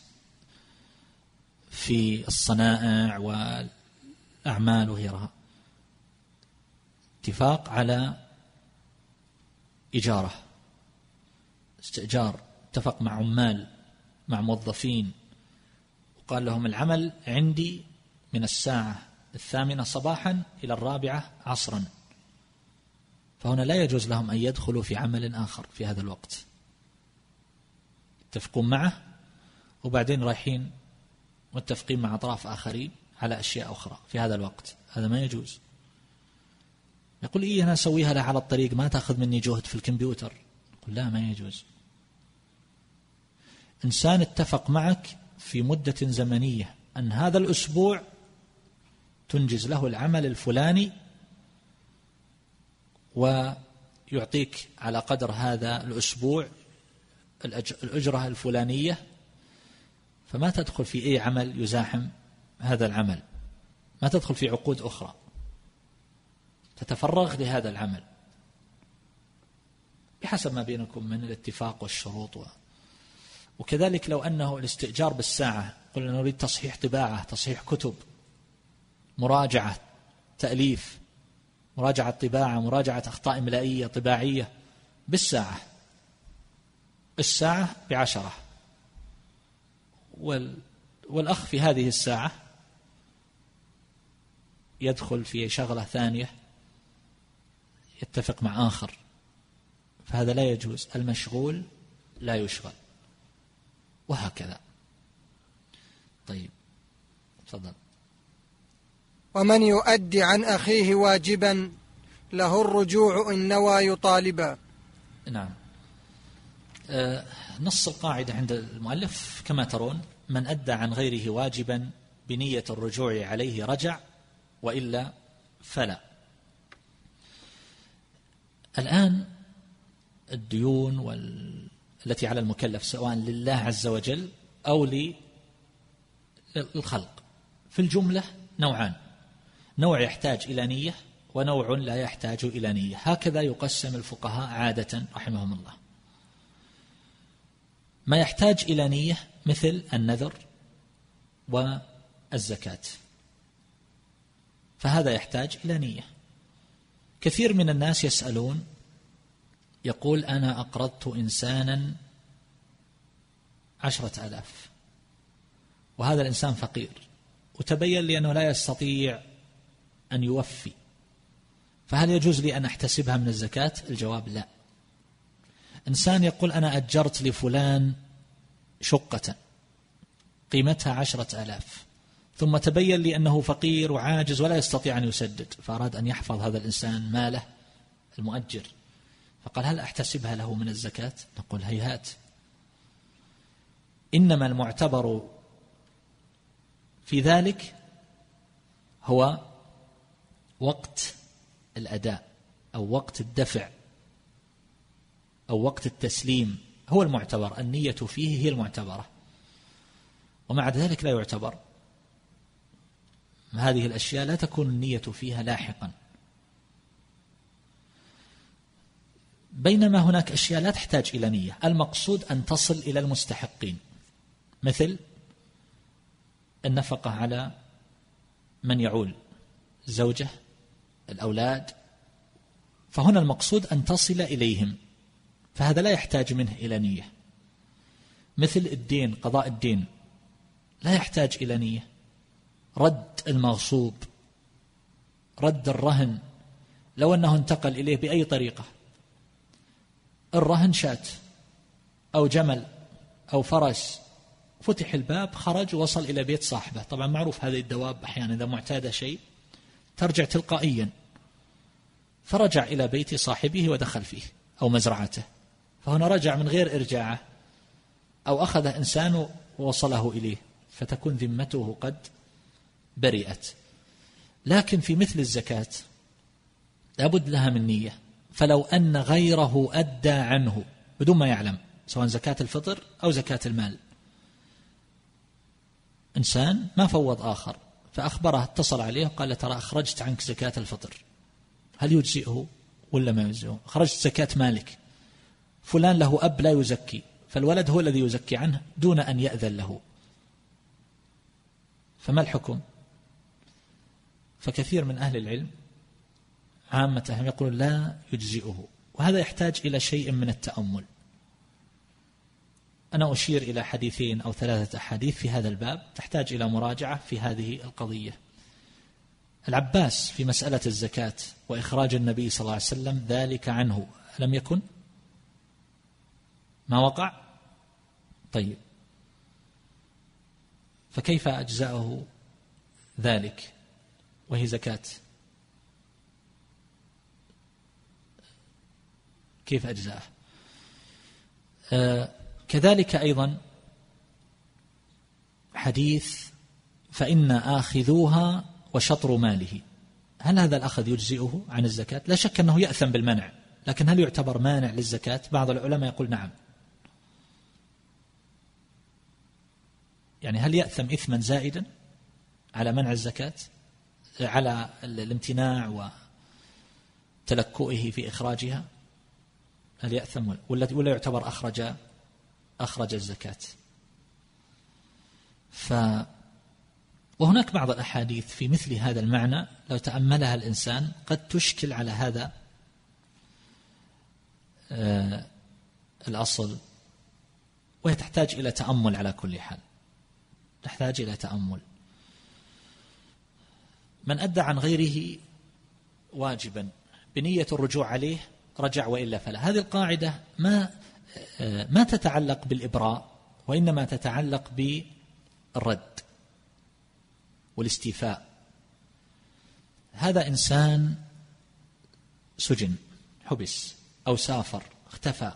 في الصنائع والأعمال وغيرها، اتفاق على إجارة، استئجار، اتفق مع عمال مع موظفين وقال لهم العمل عندي من 8:00 صباحا إلى 4 عصرا، فهنا لا يجوز لهم أن يدخلوا في عمل آخر في هذا الوقت، يتفقون معه وبعدين رايحين متفقين مع أطراف آخرين على أشياء أخرى في هذا الوقت، هذا ما يجوز. يقول إيه أنا أسويها لها على الطريق، ما تأخذ مني جهد في الكمبيوتر. يقول لا، ما يجوز. إنسان اتفق معك في مدة زمنية أن هذا الأسبوع تنجز له العمل الفلاني ويعطيك على قدر هذا الأسبوع الأجرة الفلانية، فما تدخل في أي عمل يزاحم هذا العمل، ما تدخل في عقود أخرى، تتفرغ لهذا العمل بحسب ما بينكم من الاتفاق والشروط. وكذلك لو أنه الاستئجار بالساعة، قلنا نريد تصحيح طباعة، تصحيح كتب، مراجعة تأليف، مراجعة طباعة، مراجعة أخطاء إملائية طباعية، بالساعة، الساعة ب10، والأخ في هذه الساعة يدخل في شغلة ثانية يتفق مع آخر، فهذا لا يجوز. المشغول لا يشغل، وهكذا. طيب تفضل. ومن يؤدي عن أخيه واجبا له الرجوع إن نوى يطالبا. نعم. نص القاعدة عند المؤلف كما ترون: من أدى عن غيره واجبا بنية الرجوع عليه رجع، وإلا فلا. الآن الديون التي على المكلف سواء لله عز وجل أو للخلق في الجملة نوعان: نوع يحتاج إلى نية، ونوع لا يحتاج إلى نية. هكذا يقسم الفقهاء عادة رحمهم الله. ما يحتاج إلى نية مثل النذر والزكاة، فهذا يحتاج إلى نية. كثير من الناس يسألون، يقول أنا أقرضت إنسانا 10,000 وهذا الإنسان فقير، وتبين لي أنه لا يستطيع أن يوفي، فهل يجوز لي أن أحتسبها من الزكاة؟ الجواب لا. إنسان يقول أنا أجرت لفلان شقة قيمتها 10,000، ثم تبين لي أنه فقير وعاجز ولا يستطيع أن يسدد، فأراد أن يحفظ هذا الإنسان ماله المؤجر، فقال هل أحتسبها له من الزكاة؟ نقول هيهات، إنما المعتبر في ذلك هو وقت الأداء أو وقت الدفع أو وقت التسليم، هو المعتبر، النية فيه هي المعتبرة، ومع ذلك لا يعتبر. هذه الأشياء لا تكون النية فيها لاحقا، بينما هناك أشياء لا تحتاج إلى نية، المقصود أن تصل إلى المستحقين، مثل النفقة على من يعول، الزوجة، الأولاد، فهنا المقصود أن تصل إليهم، فهذا لا يحتاج منه إلى نية. مثل الدين، قضاء الدين لا يحتاج إلى نية. رد المغصوب، رد الرهن لو أنه انتقل إليه بأي طريقة، الرهن شاة أو جمل أو فرس، فتح الباب خرج ووصل إلى بيت صاحبه، طبعا معروف هذه الدواب أحيانا إذا معتادة شيء ترجع تلقائيا، فرجع إلى بيت صاحبه ودخل فيه أو مزرعته، فهنا رجع من غير إرجاعه، أو أخذه إنسان ووصله إليه، فتكون ذمته قد برئت. لكن في مثل الزكاة لابد لها من نية، فلو أن غيره أدى عنه بدون ما يعلم، سواء زكاة الفطر أو زكاة المال، إنسان ما فوض آخر فأخبره، اتصل عليه وقال ترى أخرجت عنك زكاة الفطر، هل يجزئه ولا ما يجزئه؟ أخرجت زكاة مالك، فلان له أب لا يزكي، فالولد هو الذي يزكي عنه دون أن يأذن له، فما الحكم؟ فكثير من أهل العلم عامتهم يقول لا يجزئه، وهذا يحتاج إلى شيء من التأمل. أنا أشير إلى حديثين أو 3 أحاديث في هذا الباب تحتاج إلى مراجعة في هذه القضية. العباس في مسألة الزكاة وإخراج النبي صلى الله عليه وسلم ذلك عنه لم يكن؟ ما وقع؟ طيب، فكيف أجزأه ذلك وهي زكاة؟ كيف أجزأه؟ كذلك أيضا حديث فإن آخذوها وشطر ماله، هل هذا الأخذ يجزئه عن الزكاة؟ لا شك أنه يأثم بالمنع، لكن هل يعتبر مانع للزكاة؟ بعض العلماء يقول نعم، يعني هل يأثم إثما زائدا على منع الزكاة، على الامتناع وتلكؤه في إخراجها؟ هل يأثم ولا يعتبر أخرج الزكاة؟ وهناك بعض الأحاديث في مثل هذا المعنى لو تأملها الإنسان قد تشكل على هذا الأصل، وهي تحتاج إلى تأمل على كل حال، تحتاج إلى تأمل. من أدى عن غيره واجبا بنية الرجوع عليه رجع وإلا فلا، هذه القاعدة ما تتعلق بالإبراء، وإنما تتعلق بالرد والاستيفاء. هذا إنسان سجن، حبس أو سافر، اختفى،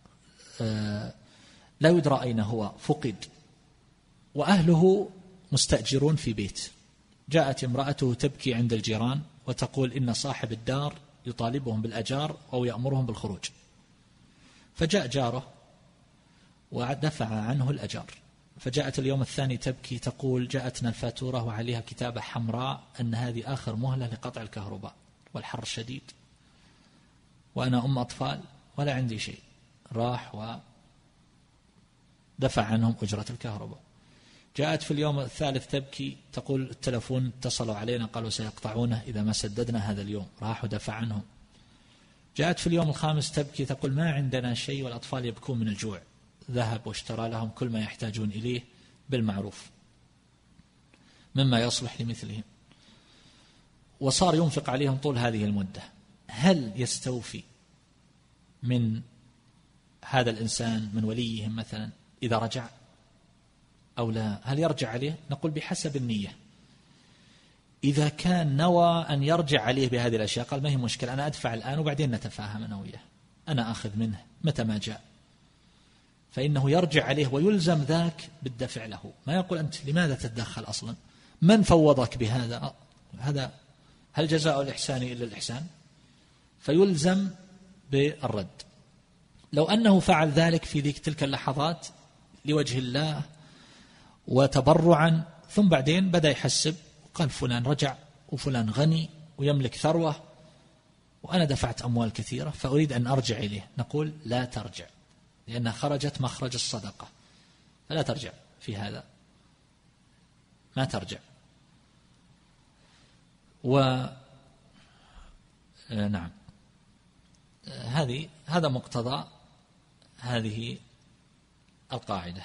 لا يدرى أين هو، فقد، وأهله مستأجرون في بيت، جاءت امرأته تبكي عند الجيران وتقول إن صاحب الدار يطالبهم بالأجار أو يأمرهم بالخروج، فجاء جاره ودفع عنه الأجار، فجاءت اليوم الثاني تبكي تقول جاءتنا الفاتورة وعليها كتابة حمراء أن هذه آخر مهلة لقطع الكهرباء والحر الشديد، وأنا أم أطفال ولا عندي شيء. راح ودفع عنهم أجرة الكهرباء. جاءت في اليوم الثالث تبكي تقول التلفون اتصلوا علينا قالوا سيقطعونه إذا ما سددنا هذا اليوم، راح ودفع عنهم. جاءت في اليوم الخامس تبكي تقول ما عندنا شيء والأطفال يبكون من الجوع، ذهب واشترى لهم كل ما يحتاجون إليه بالمعروف مما يصلح لمثلهم، وصار ينفق عليهم طول هذه المدة. هل يستوفي من هذا الإنسان من وليهم مثلا إذا رجع؟ أو لا؟ هل يرجع عليه؟ نقول بحسب النية. إذا كان نوى أن يرجع عليه بهذه الأشياء، قال ما هي مشكلة، أنا أدفع الآن وبعدين نتفاهم أنا وياه، أنا أخذ منه متى ما جاء، فإنه يرجع عليه ويلزم ذاك بالدفع له. ما يقول أنت لماذا تتدخل أصلا، من فوضك بهذا، هذا هل جزاء الإحسان إلا الإحسان؟ فيلزم بالرد. لو أنه فعل ذلك في تلك اللحظات لوجه الله وتبرعا، ثم بعدين بدأ يحسب قال فلان رجع وفلان غني ويملك ثروة وأنا دفعت أموال كثيرة فأريد أن أرجع إليه، نقول لا ترجع، لأنها خرجت مخرج الصدقة، فلا ترجع في هذا، ما ترجع. نعم، هذا مقتضى هذه القاعدة.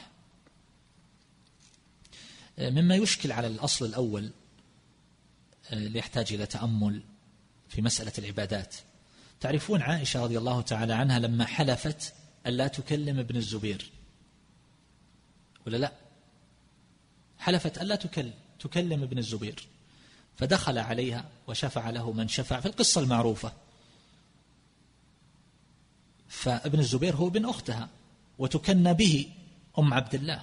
مما يشكل على الأصل الأول اللي يحتاج إلى تأمل في مسألة العبادات، تعرفون عائشة رضي الله تعالى عنها لما حلفت ألا تكلم ابن الزبير، ولا لا؟ حلفت ألا تكلم ابن الزبير، فدخل عليها وشفع له من شفع في القصة المعروفة. فابن الزبير هو ابن أختها وتكنى به أم عبد الله،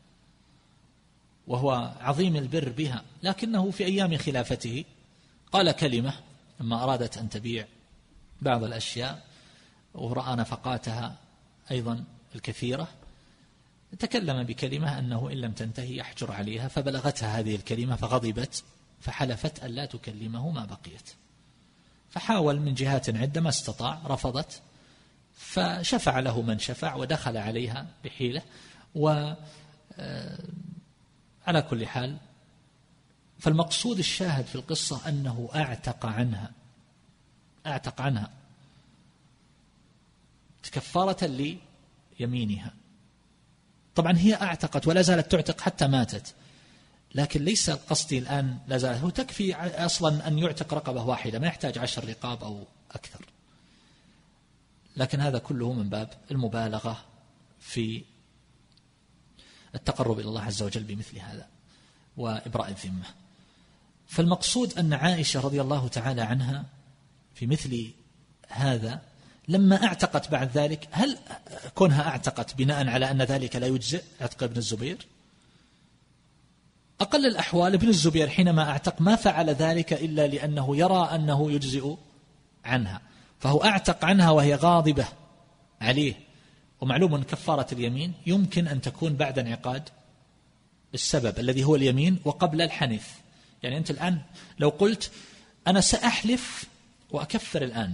وهو عظيم البر بها، لكنه في أيام خلافته قال كلمة لما أرادت أن تبيع بعض الأشياء ورأى نفقاتها أيضا الكثيرة، تكلم بكلمة أنه إن لم تنتهي يحجر عليها، فبلغتها هذه الكلمة فغضبت فحلفت أن لا تكلمه ما بقيت. فحاول من جهات عدة ما استطاع، رفضت، فشفع له من شفع ودخل عليها بحيلة. وعلى كل حال فالمقصود الشاهد في القصة أنه أعتق عنها كفارة ليمينها. طبعا هي أعتقت ولا زالت تعتق حتى ماتت، لكن ليس قصدي الآن لا زالت، هو تكفي أصلا أن يعتق رقبة واحدة، ما يحتاج 10 رقاب أو أكثر. لكن هذا كله من باب المبالغة في التقرب إلى الله عز وجل بمثل هذا وإبراء الذمة. فالمقصود أن عائشة رضي الله تعالى عنها في مثل هذا لما اعتقت بعد ذلك، هل كونها اعتقت بناء على أن ذلك لا يجزئ عتق ابن الزبير؟ أقل الأحوال ابن الزبير حينما اعتق ما فعل ذلك إلا لأنه يرى أنه يجزئ عنها، فهو اعتق عنها وهي غاضبة عليه. ومعلوم أن كفارة اليمين يمكن أن تكون بعد انعقاد السبب الذي هو اليمين وقبل الحنث. يعني أنت الآن لو قلت أنا سأحلف وأكفر الآن،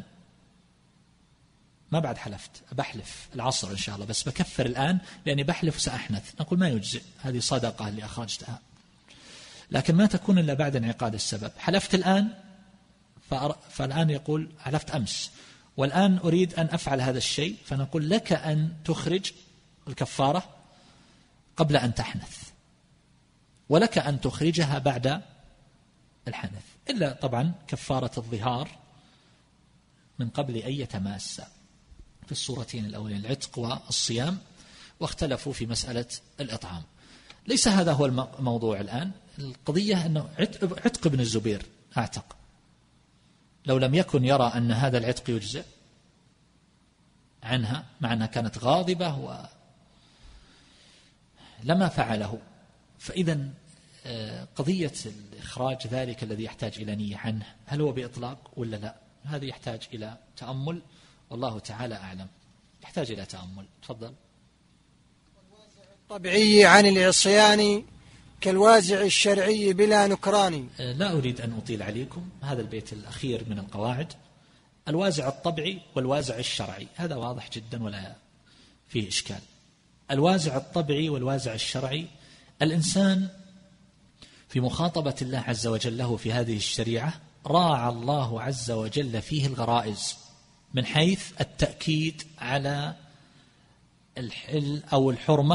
ما بعد حلفت، بحلف العصر إن شاء الله بس بكفر الآن لأني بحلف وسأحنث، نقول ما يجزئ، هذه صدقة اللي أخرجتها. لكن ما تكون إلا بعد انعقاد السبب. حلفت الآن، فالآن يقول حلفت أمس والآن أريد أن أفعل هذا الشيء، فنقول لك أن تخرج الكفارة قبل أن تحنث، ولك أن تخرجها بعد الحنث، إلا طبعا كفارة الظهار من قبل أن يتماس في الصورتين الأولين العتق والصيام، واختلفوا في مسألة الإطعام. ليس هذا هو الموضوع الآن، القضية أنه عتق ابن الزبير أعتق، لو لم يكن يرى أن هذا العتق يجزئ عنها مع أنها كانت غاضبة لما فعله. فإذا قضية الإخراج ذلك الذي يحتاج إلى نية عنه، هل هو بإطلاق ولا لا؟ هذا يحتاج إلى تأمل، والله تعالى أعلم، يحتاج إلى تأمل. تفضل. الطبيعي عن العصيان كالوازع الشرعي بلا نكران. لا أريد أن أطيل عليكم، هذا البيت الأخير من القواعد، الوازع الطبيعي والوازع الشرعي، هذا واضح جدا ولا فيه إشكال. الوازع الطبيعي والوازع الشرعي، الإنسان في مخاطبة الله عز وجل له في هذه الشريعة راعى الله عز وجل فيه الغرائز من حيث التأكيد على الحل أو الحرمة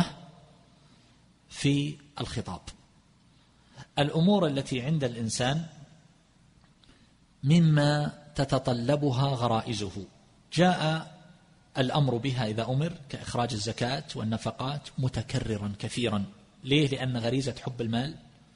في الخطاب. الأمور التي عند الإنسان مما تتطلبها غرائزه، جاء الأمر بها إذا أمر كإخراج الزكاة والنفقات متكررا كثيرا ليه؟ لأن غريزة حب المال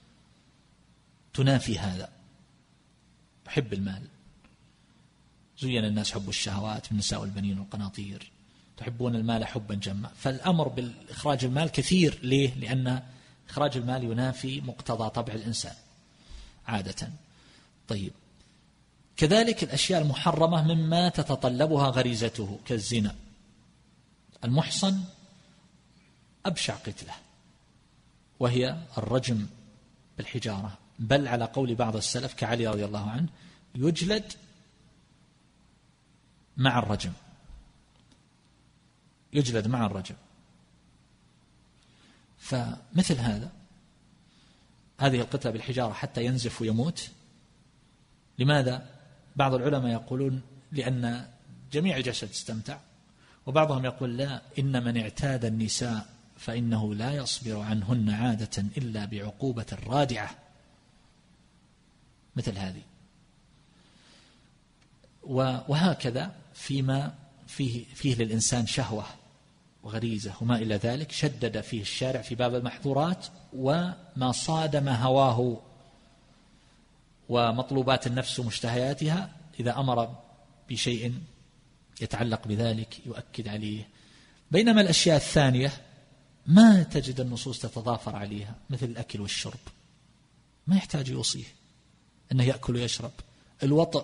تنافي هذا. حب المال، زين الناس حب الشهوات من النساء والبنين والقناطير، تحبون المال حبا جما، فالأمر بالإخراج المال كثير. ليه؟ لأن إخراج المال ينافي مقتضى طبع الإنسان عادة. طيب، كذلك الأشياء المحرمة مما تتطلبها غريزته كالزنا، المحصن أبشع قتله وهي الرجم بالحجارة، بل على قول بعض السلف كعلي رضي الله عنه يجلد مع الرجم، يجلد مع الرجم. فمثل هذه القتلة بالحجارة حتى ينزف ويموت. لماذا؟ بعض العلماء يقولون لأن جميع الجسد استمتع، وبعضهم يقول لا، إن من اعتاد النساء فإنه لا يصبر عنهن عادة إلا بعقوبة رادعة، مثل هذه. وهكذا فيما فيه للإنسان شهوة وغريزة وما إلى ذلك، شدد فيه الشارع في باب المحظورات، وما صادم هواه ومطلوبات النفس ومشتهياتها إذا أمر بشيء يتعلق بذلك يؤكد عليه. بينما الأشياء الثانية ما تجد النصوص تتضافر عليها، مثل الأكل والشرب، ما يحتاج يوصيه أنه يأكل ويشرب. الوطء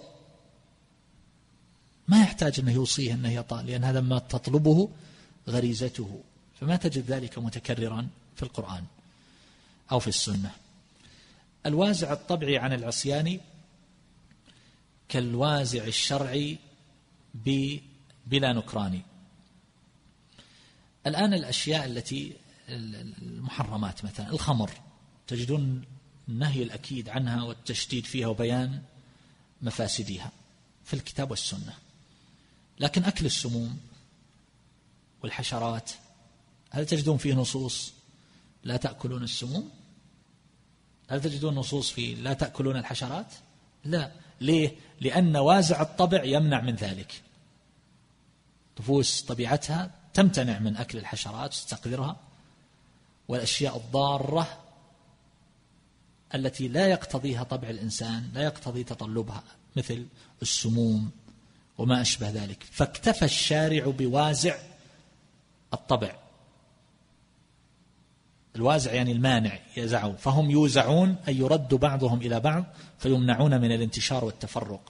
ما يحتاج أنه يوصيه أنه يطأ، لأن هذا ما تطلبه غريزته، فما تجد ذلك متكررا في القرآن أو في السنة. الوازع الطبعي عن العصيان كالوازع الشرعي بلا نكران. الآن الأشياء التي المحرمات، مثلا الخمر، تجدون النهي الأكيد عنها والتشديد فيها وبيان مفاسدها في الكتاب والسنة. لكن أكل السموم والحشرات، هل تجدون فيه نصوص لا تأكلون السموم؟ هل تجدون نصوص في لا تأكلون الحشرات؟ لا. ليه؟ لأن وازع الطبع يمنع من ذلك. نفوس طبيعتها تمتنع من أكل الحشرات وتستقذرها، والأشياء الضارة التي لا يقتضيها طبع الإنسان، لا يقتضي تطلبها، مثل السموم وما أشبه ذلك. فاكتفى الشارع بوازع الطبع. الوازع يعني المانع، يزعوا، فهم يوزعون أي يرد بعضهم إلى بعض فيمنعون من الانتشار والتفرق.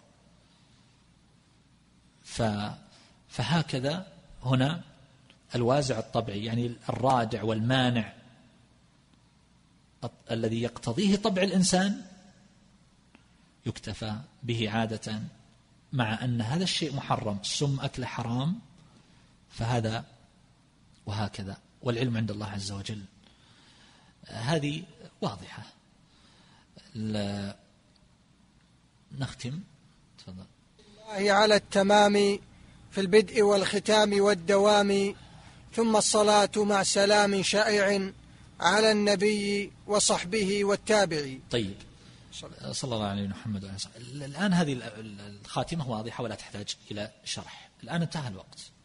فهكذا هنا الوازع الطبعي يعني الرادع والمانع الذي يقتضيه طبع الإنسان يكتفى به عادة، مع أن هذا الشيء محرم، السم أكله حرام، فهذا وهكذا. والعلم عند الله عز وجل. هذه واضحة. نختم. تفضل. الله على التمام في البدء والختام والدوام، ثم الصلاة مع سلام شائع على النبي وصحبه والتابعي. طيب، صلى الله عليه محمد وعلى آله. الآن هذه الخاتمة واضحة ولا تحتاج إلى شرح. الآن انتهى الوقت.